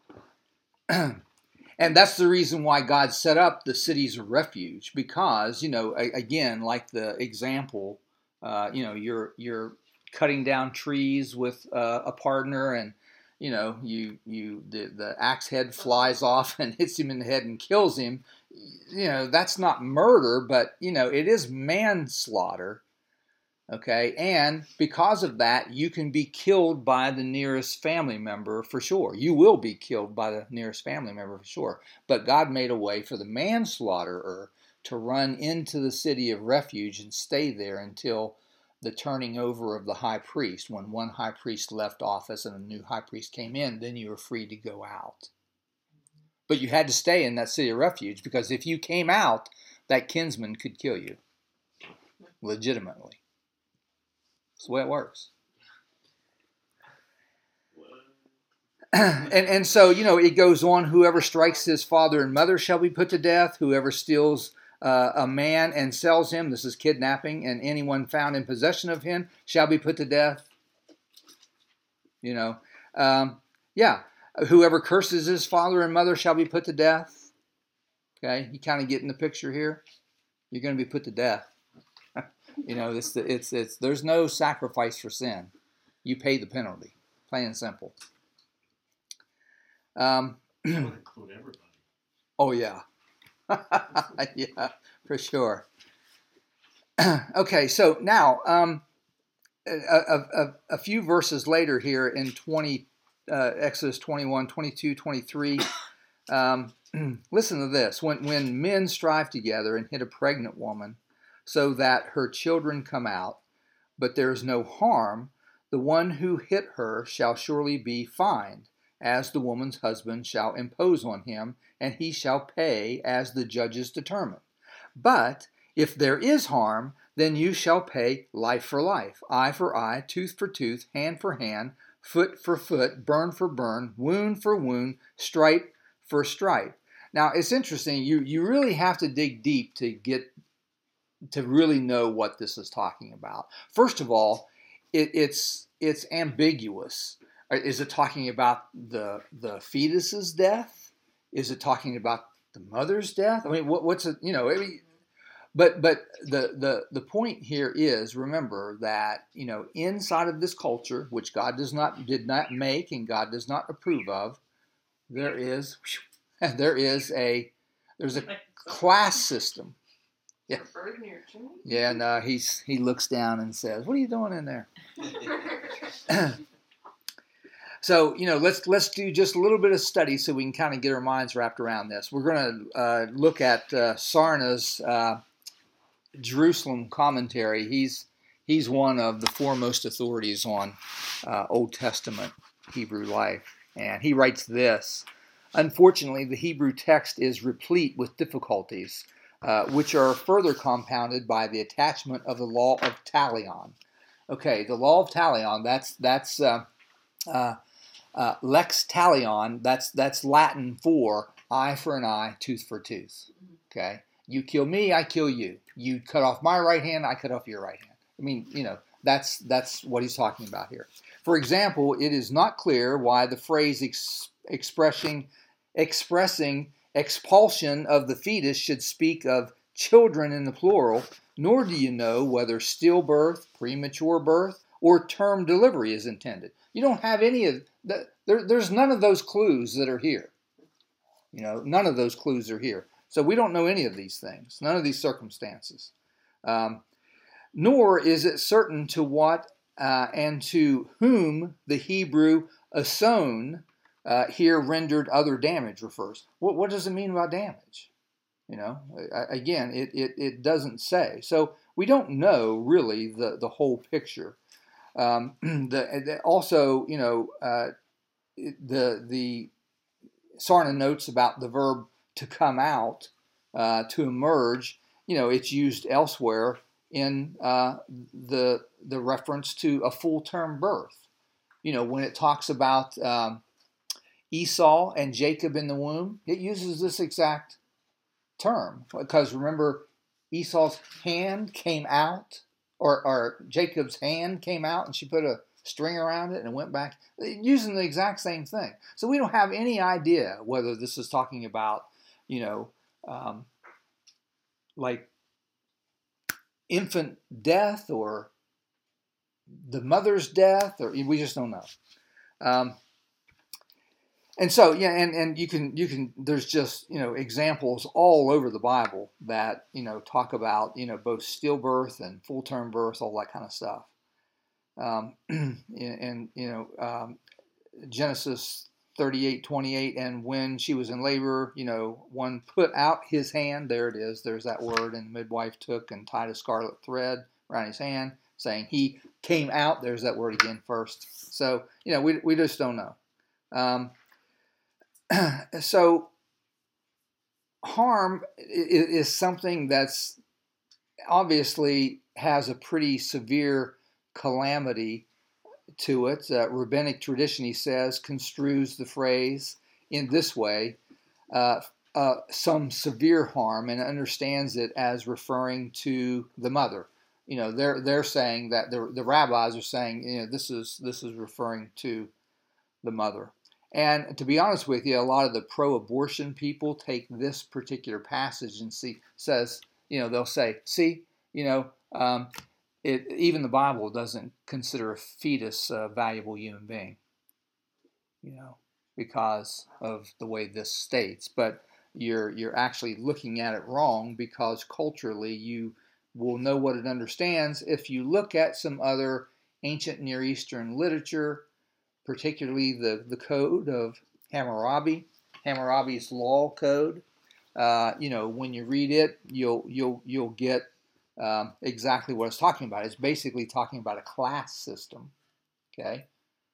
And that's the reason why God set up the cities of refuge, because, you know, again, like the example, you know, you're cutting down trees with a partner, and you know, the axe head flies off and hits him in the head and kills him. You know, that's not murder, but you know, it is manslaughter. Okay, and because of that, you can be killed by the nearest family member for sure. You will be killed by the nearest family member for sure. But God made a way for the manslaughterer to run into the city of refuge and stay there until the turning over of the high priest. When one high priest left office and a new high priest came in, then you were free to go out. But you had to stay in that city of refuge, because if you came out, that kinsman could kill you legitimately. That's the way it works. And so, you know, it goes on, whoever strikes his father and mother shall be put to death. Whoever steals a man and sells him, this is kidnapping, and anyone found in possession of him shall be put to death. You know, yeah. Whoever curses his father and mother shall be put to death. Okay, you kind of get in the picture here. You're going to be put to death. You know, it's there's no sacrifice for sin. You pay the penalty, plain and simple. That would include everybody. Oh yeah, yeah, for sure. Okay, so now a few verses later here in Exodus 21, 22, 23. Listen to this. When men strive together and hit a pregnant woman, so that her children come out, but there is no harm, the one who hit her shall surely be fined, as the woman's husband shall impose on him, and he shall pay as the judges determine. But if there is harm, then you shall pay life for life, eye for eye, tooth for tooth, hand for hand, foot for foot, burn for burn, wound for wound, stripe for stripe. Now, it's interesting. You really have to dig deep to really know what this is talking about. First of all, it's ambiguous. Is it talking about the fetus's death? Is it talking about the mother's death? I mean, what's it? You know, but the point here is, remember that, you know, inside of this culture, which God did not make and God does not approve of, there's a class system. Yeah. Yeah, no, he looks down and says, "What are you doing in there?" So, you know, let's do just a little bit of study so we can kind of get our minds wrapped around this. We're going to look at Sarna's Jerusalem commentary. He's one of the foremost authorities on Old Testament Hebrew life, and he writes this: unfortunately, the Hebrew text is replete with difficulties, which are further compounded by the attachment of the law of talion. Okay, the law of talion, that's lex talion, that's Latin for eye for an eye, tooth for tooth. Okay, you kill me, I kill you. You cut off my right hand, I cut off your right hand. I mean, you know, that's what he's talking about here. For example, it is not clear why the phrase expressing expulsion of the fetus should speak of children in the plural, nor do you know whether stillbirth, premature birth, or term delivery is intended. You don't have any of that. There's none of those clues that are here. None of those clues are here. So we don't know any of these things, none of these circumstances. Nor is it certain to what and to whom the Hebrew ason here rendered other damage refers. What does it mean about damage? Again, it doesn't say. So we don't know really the whole picture. Also, the Sarna notes about the verb to come out, to emerge. It's used elsewhere in the reference to a full-term birth. When it talks about Esau and Jacob in the womb, it uses this exact term, because remember, Esau's hand came out, or Jacob's hand came out, and she put a string around it and went back, using the exact same thing. So we don't have any idea whether this is talking about, like infant death or the mother's death, or we just don't know. And so, and you can. There's just examples all over the Bible that talk about both stillbirth and full-term birth, all that kind of stuff. Genesis 38:28, and when she was in labor, one put out his hand. There it is. There's that word. And the midwife took and tied a scarlet thread around his hand, saying he came out. There's that word again first. So we just don't know. So harm is something that's obviously has a pretty severe calamity to it. Rabbinic tradition, he says, construes the phrase in this way, some severe harm, and understands it as referring to the mother. They're saying that the rabbis are saying this is referring to the mother. And to be honest with you, a lot of the pro-abortion people take this particular passage and they'll say, even the Bible doesn't consider a fetus a valuable human being, because of the way this states. But you're actually looking at it wrong, because culturally you will know what it understands if you look at some other ancient Near Eastern literature, particularly the code of Hammurabi, Hammurabi's law code. When you read it, you'll get exactly what it's talking about. It's basically talking about a class system. Okay.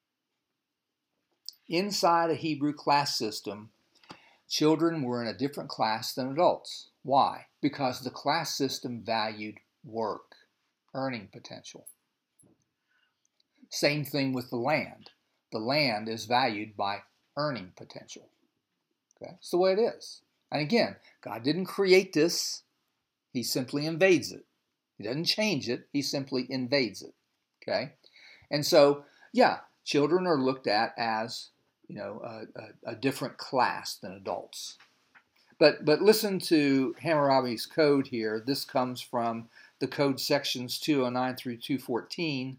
Inside a Hebrew class system, children were in a different class than adults. Why? Because the class system valued work, earning potential. Same thing with the land. The land is valued by earning potential. Okay? It's the way it is. And again, God didn't create this. He simply invades it. He doesn't change it. He simply invades it. Okay? And so, children are looked at as, a different class than adults. But listen to Hammurabi's code here. This comes from the code sections 209 through 214.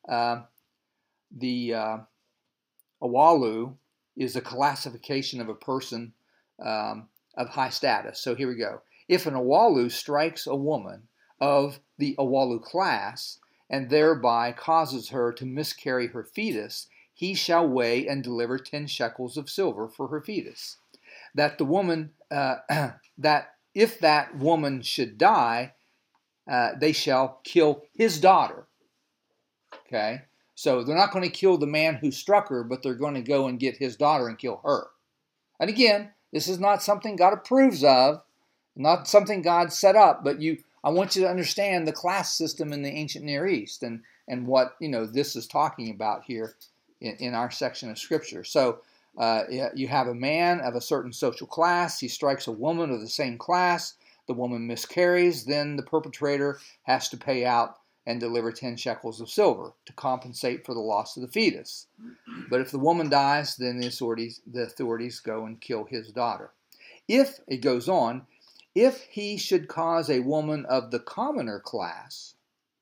The Awalu is a classification of a person of high status. So here we go. If an Awalu strikes a woman of the Awalu class and thereby causes her to miscarry her fetus, he shall weigh and deliver 10 shekels of silver for her fetus. That the woman, that if that woman should die, they shall kill his daughter. Okay? So they're not going to kill the man who struck her, but they're going to go and get his daughter and kill her. And again, this is not something God approves of, not something God set up, but I want you to understand the class system in the ancient Near East and what this is talking about here in our section of Scripture. So you have a man of a certain social class. He strikes a woman of the same class. The woman miscarries. Then the perpetrator has to pay out and deliver 10 shekels of silver to compensate for the loss of the fetus. But if the woman dies, then the authorities go and kill his daughter. If, it goes on, if he should cause a woman of the commoner class,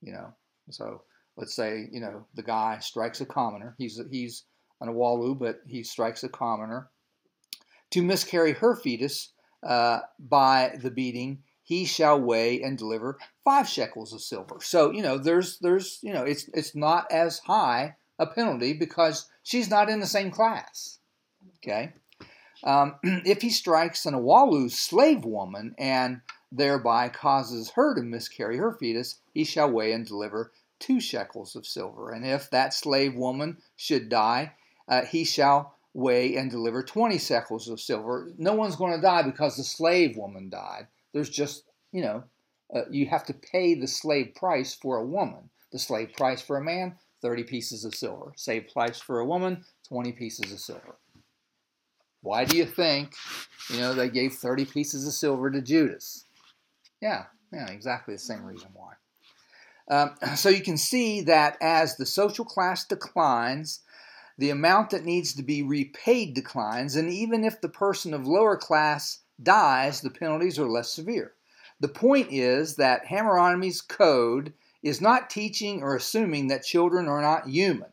so let's say, the guy strikes a commoner. He's an Awalu, but he strikes a commoner. To miscarry her fetus by the beating, he shall weigh and deliver 5 shekels of silver. So, there's it's not as high a penalty because she's not in the same class. Okay? If he strikes an Awalu slave woman and thereby causes her to miscarry her fetus, he shall weigh and deliver 2 shekels of silver. And if that slave woman should die, he shall weigh and deliver 20 shekels of silver. No one's going to die because the slave woman died. There's just, you have to pay the slave price for a woman. The slave price for a man, 30 pieces of silver. Slave price for a woman, 20 pieces of silver. Why do you think, they gave 30 pieces of silver to Judas? Yeah, exactly the same reason why. So you can see that as the social class declines, the amount that needs to be repaid declines, and even if the person of lower class dies, the penalties are less severe. The point is that Hammurabi's code is not teaching or assuming that children are not human.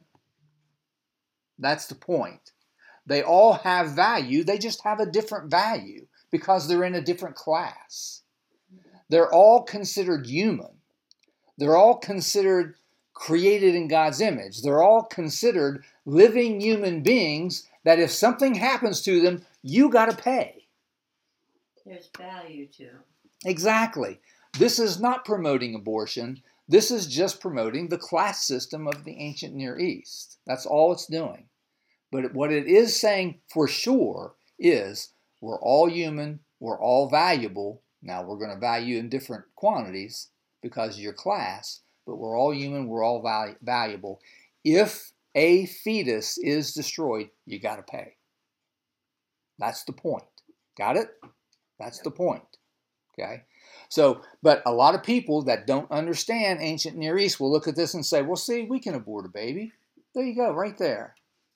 That's the point. They all have value, they just have a different value because they're in a different class. They're all considered human. They're all considered created in God's image. They're all considered living human beings that if something happens to them, you got to pay. There's value to them. Exactly. This is not promoting abortion. This is just promoting the class system of the ancient Near East. That's all it's doing. But what it is saying for sure is we're all human, we're all valuable. Now we're going to value in different quantities because of your class, but we're all human, we're all valuable. If a fetus is destroyed, you got to pay. That's the point. Got it? That's the point. Okay? So, but a lot of people that don't understand ancient Near East will look at this and say, well, see, we can abort a baby. There you go, right there.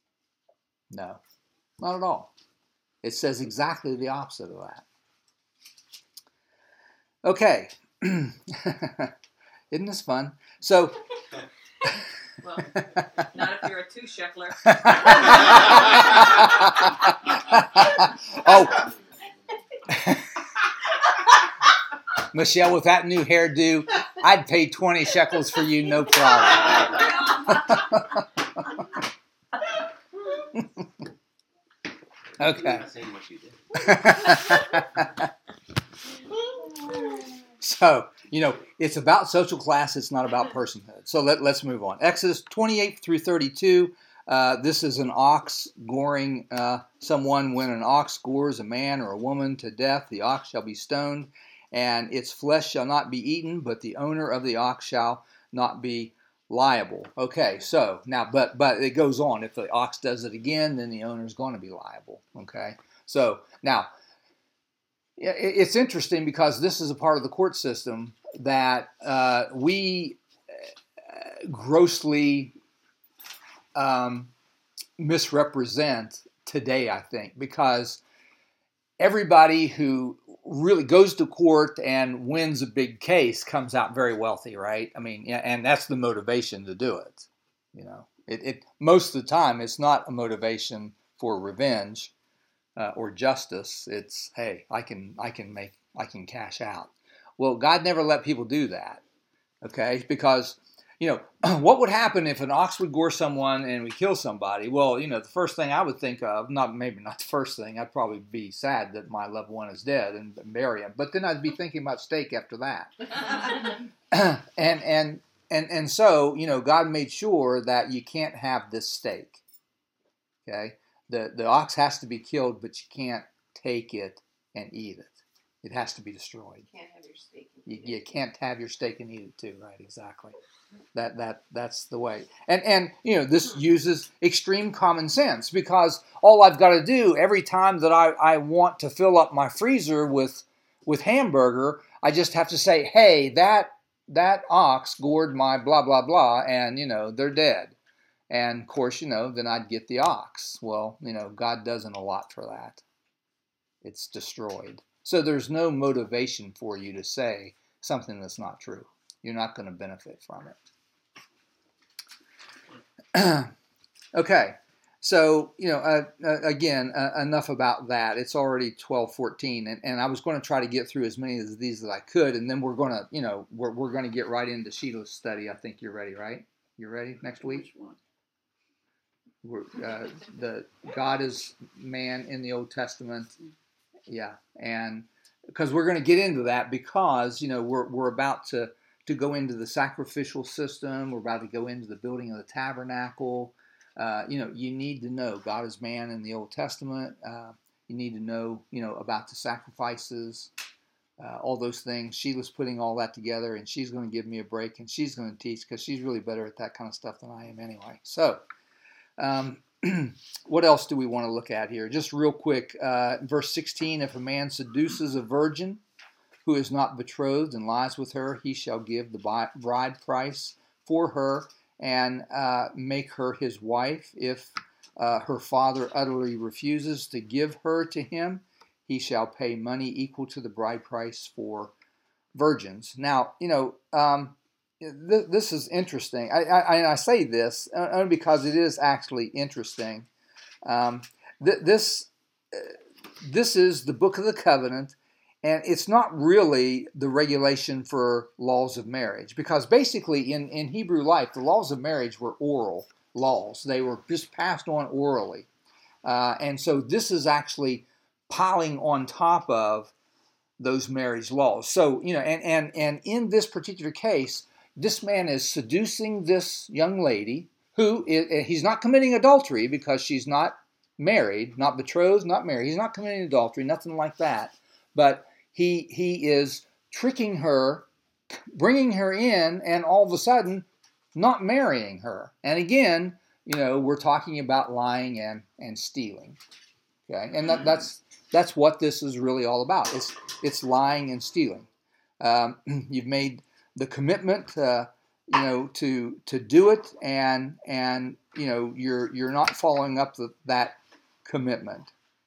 No, not at all. It says exactly the opposite of that. Okay. Isn't this fun? So, Well, not if you're a 2-shekeler. Oh. Michelle, with that new hairdo, I'd pay 20 shekels for you, no problem. Okay. I'm not saying what you did. So, it's about social class. It's not about personhood. So let's move on. Exodus 28 through 32. This is an ox goring someone. When an ox gores a man or a woman to death, the ox shall be stoned, and its flesh shall not be eaten, but the owner of the ox shall not be liable. Okay, so now, but it goes on. If the ox does it again, then the owner is going to be liable. Okay, so now it's interesting because this is a part of the court system that we grossly misrepresent today, I think, because everybody who really goes to court and wins a big case comes out very wealthy, right? I mean, and that's the motivation to do it. It most of the time it's not a motivation for revenge or justice. It's, hey, I can cash out. Well, God never let people do that. Okay, because what would happen if an ox would gore someone and we kill somebody? Well, the first thing I would think of, maybe not the first thing, I'd probably be sad that my loved one is dead and bury him. But then I'd be thinking about steak after that. and so, God made sure that you can't have this steak. Okay? The ox has to be killed, but you can't take it and eat it. It has to be destroyed. You can't have your steak. You can't have your steak and eat it too, right? Exactly. That's the way. And this uses extreme common sense because all I've got to do every time that I want to fill up my freezer with hamburger, I just have to say, hey, that ox gored my blah blah blah, and they're dead. And of course, then I'd get the ox. Well, God doesn't allot for that. It's destroyed. So there's no motivation for you to say something that's not true. You're not going to benefit from it. Okay. So, again, enough about that. It's already 12:14, and I was going to try to get through as many of these as I could, and then we're going to, we're going to get right into Sheila's study. I think you're ready, right? You're ready next week? The God is man in the Old Testament. Yeah, and because we're going to get into that because, we're about to go into the sacrificial system. We're about to go into the building of the tabernacle. You need to know God is man in the Old Testament. You need to know, about the sacrifices, all those things. Sheila's putting all that together, and she's going to give me a break, and she's going to teach because she's really better at that kind of stuff than I am anyway. So, what else do we want to look at here? Just real quick, verse 16, if a man seduces a virgin who is not betrothed and lies with her, he shall give the bride price for her and make her his wife. If her father utterly refuses to give her to him, he shall pay money equal to the bride price for virgins. Now, this is interesting. I say this only because it is actually interesting. This is the Book of the Covenant, and it's not really the regulation for laws of marriage, because basically in Hebrew life, the laws of marriage were oral laws. They were just passed on orally. And so this is actually piling on top of those marriage laws. So, and in this particular case, this man is seducing this young lady who he's not committing adultery because she's not married, not betrothed, not married. He's not committing adultery, nothing like that. But he is tricking her, bringing her in, and all of a sudden not marrying her. And again, we're talking about lying and stealing. Okay, and that's what this is really all about. It's lying and stealing. You've made the commitment, to do it, and you're not following up that commitment.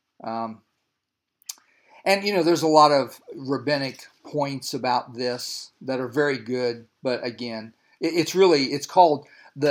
And there's a lot of rabbinic points about this that are very good, but again, it's called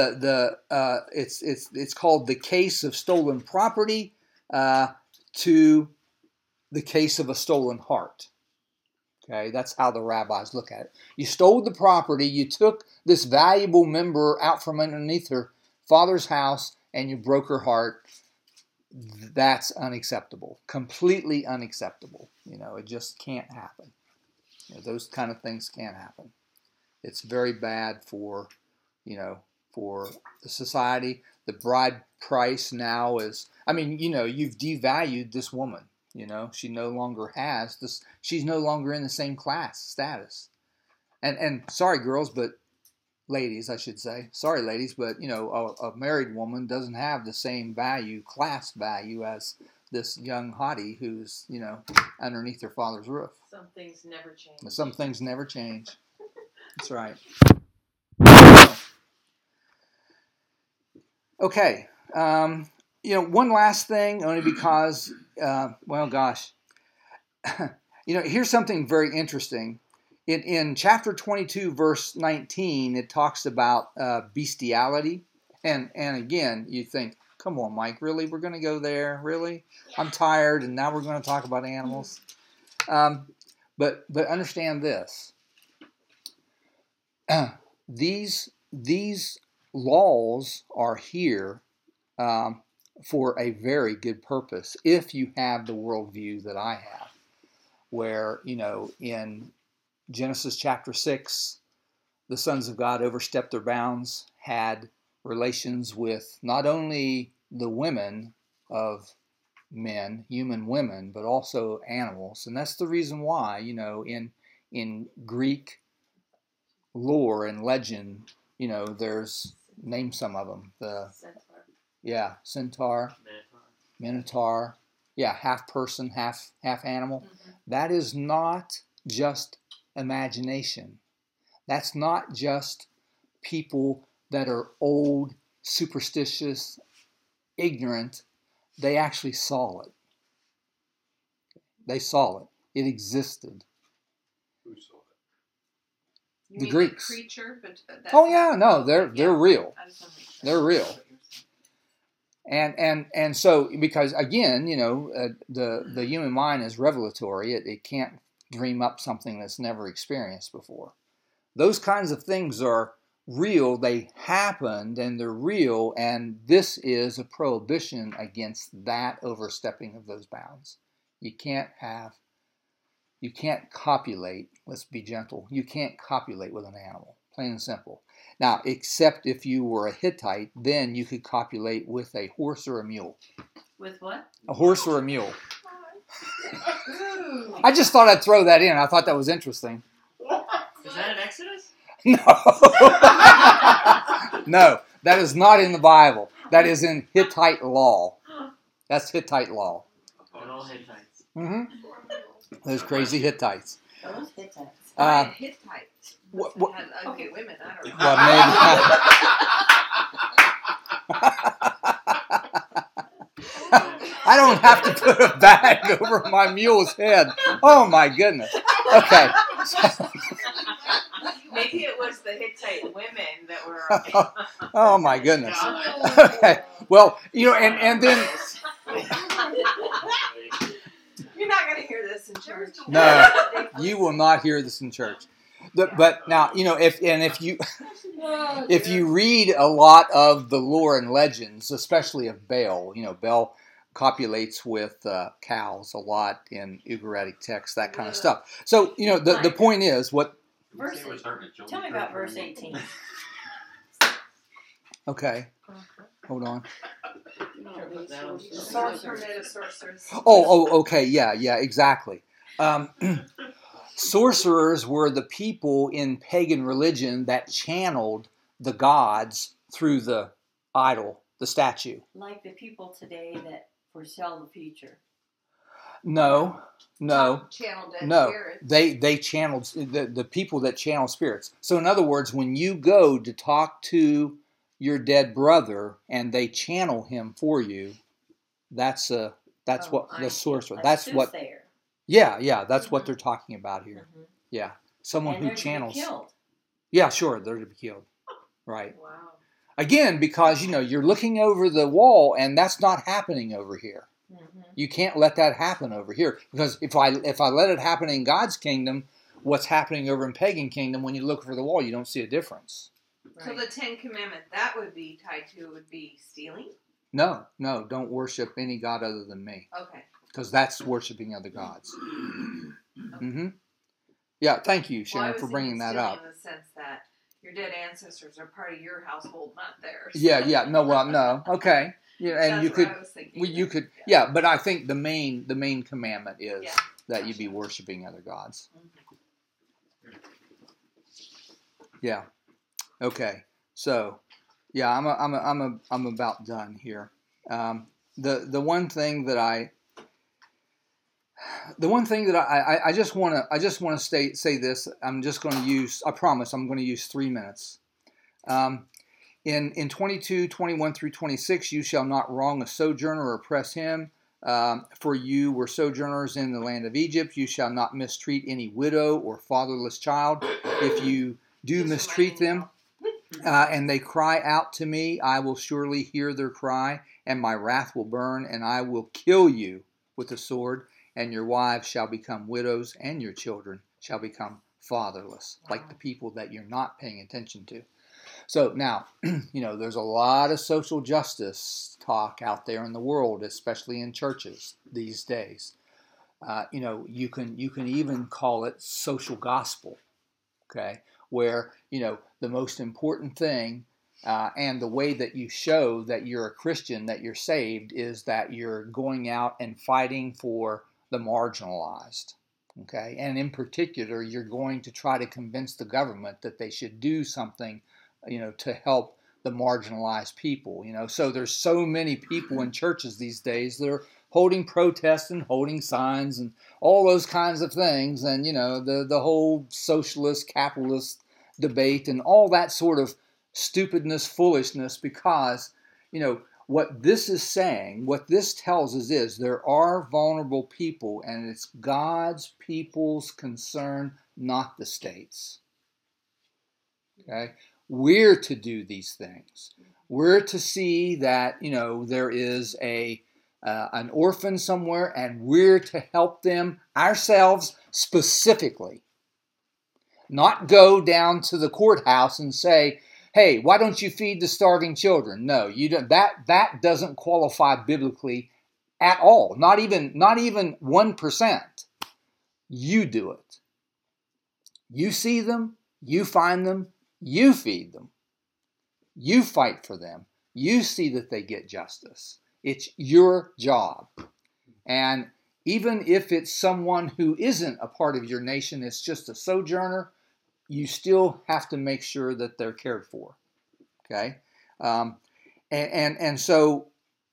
it's called the case of stolen property to the case of a stolen heart. Okay, that's how the rabbis look at it. You stole the property, you took this valuable member out from underneath her father's house, and you broke her heart. That's unacceptable. Completely unacceptable. It just can't happen. Those kind of things can't happen. It's very bad for the society. The bride price now is, you've devalued this woman. She no longer has this. She's no longer in the same class status. And sorry, girls, but ladies, I should say. Sorry, ladies, but a married woman doesn't have the same class value as this young hottie who's underneath her father's roof. Some things never change. Some things never change. That's right. Okay. One last thing, only because, here's something very interesting. In chapter 22, verse 19, it talks about bestiality. And again, you think, come on, Mike, really? We're going to go there? Really? I'm tired, and now we're going to talk about animals. But understand this. These laws are here for a very good purpose if you have the worldview that I have, where, in Genesis chapter 6, the sons of God overstepped their bounds, had relations with not only the women of men, human women, but also animals. And that's the reason why, in Greek lore and legend, there's, name some of them. Centaur. Minotaur. Yeah, half person, half animal. Mm-hmm. That is not just imagination. That's not just people that are old, superstitious, ignorant. They actually saw it. They saw it. It existed. Who saw it? You The mean Greeks. creature, but Oh yeah, no, they're real. I just wanna make sure. They're real. And so, because again, the human mind is revelatory. It can't dream up something that's never experienced before. Those kinds of things are real. They happened and they're real. And this is a prohibition against that overstepping of those bounds. You can't copulate. Let's be gentle. You can't copulate with an animal. Plain and simple. Now, except if you were a Hittite, then you could copulate with a horse or a mule. With what? A horse or a mule. I just thought I'd throw that in. I thought that was interesting. Is that in Exodus? No. No, that is not in the Bible. That is in Hittite law. That's Hittite law. Good old Hittites. Mm-hmm. Those crazy Hittites. Those Hittites. Hittites. What- Had ugly women. I don't know. Well, maybe. I don't have to put a bag over my mule's head. Oh my goodness. Okay. Maybe it was the Hittite women that were. Oh my goodness. Okay. Well, and then You're not going to hear this in church. no, you will not hear this in church. But now, if you read a lot of the lore and legends, especially of Baal, Baal copulates with cows a lot in Ugaritic texts, that kind of stuff. So, the point is what. Verse, tell me about verse 18. Okay, hold on. Sorcerer made a sorceress. Oh, okay, yeah, exactly. Sorcerers were the people in pagan religion that channeled the gods through the idol, the statue. Like the people today that foretell the future. No. Channeled dead No, spirits. they channeled the people that channel spirits. So in other words, when you go to talk to your dead brother and they channel him for you, that's what the sorcerer. That's what. There. Yeah, that's what they're talking about here. Mm-hmm. Yeah, someone And who they're to be channels. killed. Yeah, sure, they're to be killed. Right. Wow. Again, because you're looking over the wall and that's not happening over here. Mm-hmm. You can't let that happen over here, because if I let it happen in God's kingdom, what's happening over in pagan kingdom, when you look over the wall, you don't see a difference. So the Ten Commandments that would be tied to would be stealing? No, don't worship any god other than me, Okay. because that's worshiping other gods. Mm-hmm. Yeah, thank you, Well, I Sharon, was for bringing thinking that stealing up. in the sense that your dead ancestors are part of your household, not theirs. Yeah, no, okay. Yeah, and That's you what could, I was thinking. you could, yeah, but I think the main commandment is Yeah. that you be worshiping other gods. Mm-hmm. Yeah. Okay. So, yeah, I'm about done here. The one thing that I just want to say this. I'm just going to use. I promise. I'm going to use 3 minutes. In 22, 21 through 26, you shall not wrong a sojourner or oppress him. For you were sojourners in the land of Egypt. You shall not mistreat any widow or fatherless child. If you do mistreat them, and they cry out to me, I will surely hear their cry, and my wrath will burn, and I will kill you with the sword, and your wives shall become widows, and your children shall become fatherless, like the people that you're not paying attention to. So now, there's a lot of social justice talk out there in the world, especially in churches these days. You can even call it social gospel, okay? Where, the most important thing and the way that you show that you're a Christian, that you're saved, is that you're going out and fighting for the marginalized, okay? And in particular, you're going to try to convince the government that they should do something, to help the marginalized people, So there's so many people in churches these days that are holding protests and holding signs and all those kinds of things, and, the whole socialist, capitalist debate and all that sort of stupidness, foolishness, because, what this is saying, what this tells us is there are vulnerable people, and it's God's people's concern, not the state's. Okay? We're to do these things. We're to see that, there is an orphan somewhere, and we're to help them ourselves specifically. Not go down to the courthouse and say, hey, why don't you feed the starving children? No, you don't. That doesn't qualify biblically at all. Not even 1%. You do it. You see them, you find them, you feed them. You fight for them. You see that they get justice. It's your job. And even if it's someone who isn't a part of your nation, it's just a sojourner, you still have to make sure that they're cared for. Okay? And so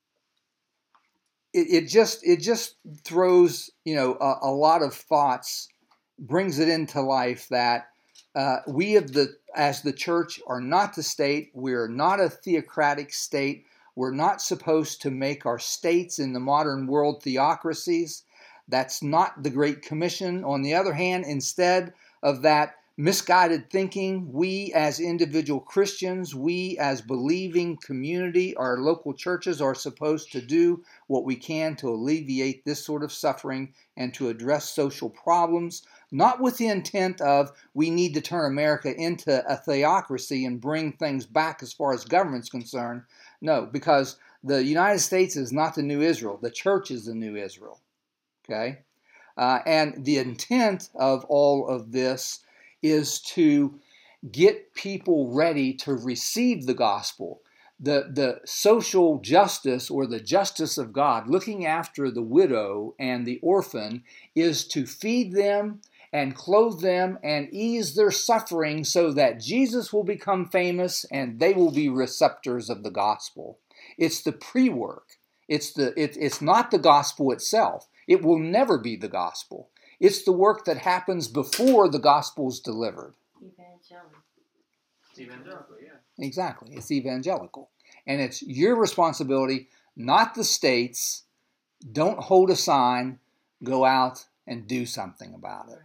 it just throws, a lot of thoughts, brings it into life that we as the church are not the state. We're not a theocratic state. We're not supposed to make our states in the modern world theocracies. That's not the Great Commission. On the other hand, instead of that misguided thinking, we as individual Christians, we as believing community, our local churches are supposed to do what we can to alleviate this sort of suffering and to address social problems, not with the intent of we need to turn America into a theocracy and bring things back as far as government's concerned. No, because the United States is not the new Israel. The church is the new Israel. Okay? And the intent of all of this is to get people ready to receive the gospel. The social justice or the justice of God, looking after the widow and the orphan, is to feed them and clothe them and ease their suffering so that Jesus will become famous and they will be receptors of the gospel. It's the pre-work. It's not the gospel itself. It will never be the gospel. It's the work that happens before the gospel is delivered. Evangelical. It's evangelical, yeah. Exactly. It's evangelical. And it's your responsibility, not the state's. Don't hold a sign. Go out and do something about it.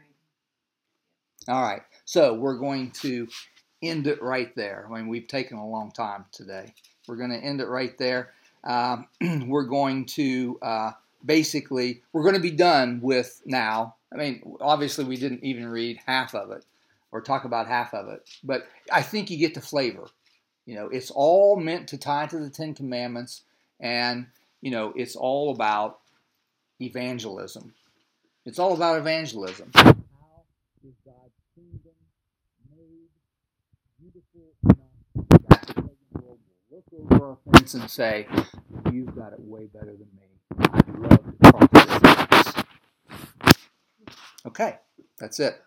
All right. So we're going to end it right there. I mean, we've taken a long time today. We're going to end it right there. We're going to basically, we're going to be done with now. I mean, obviously we didn't even read half of it or talk about half of it, but I think you get the flavor. It's all meant to tie to the Ten Commandments, and, it's all about evangelism. It's all about evangelism. How is God's kingdom made beautiful enough that the pagan world will look over our fence and say, you've got it way better than me. I'd love to talk to this. Okay, that's it.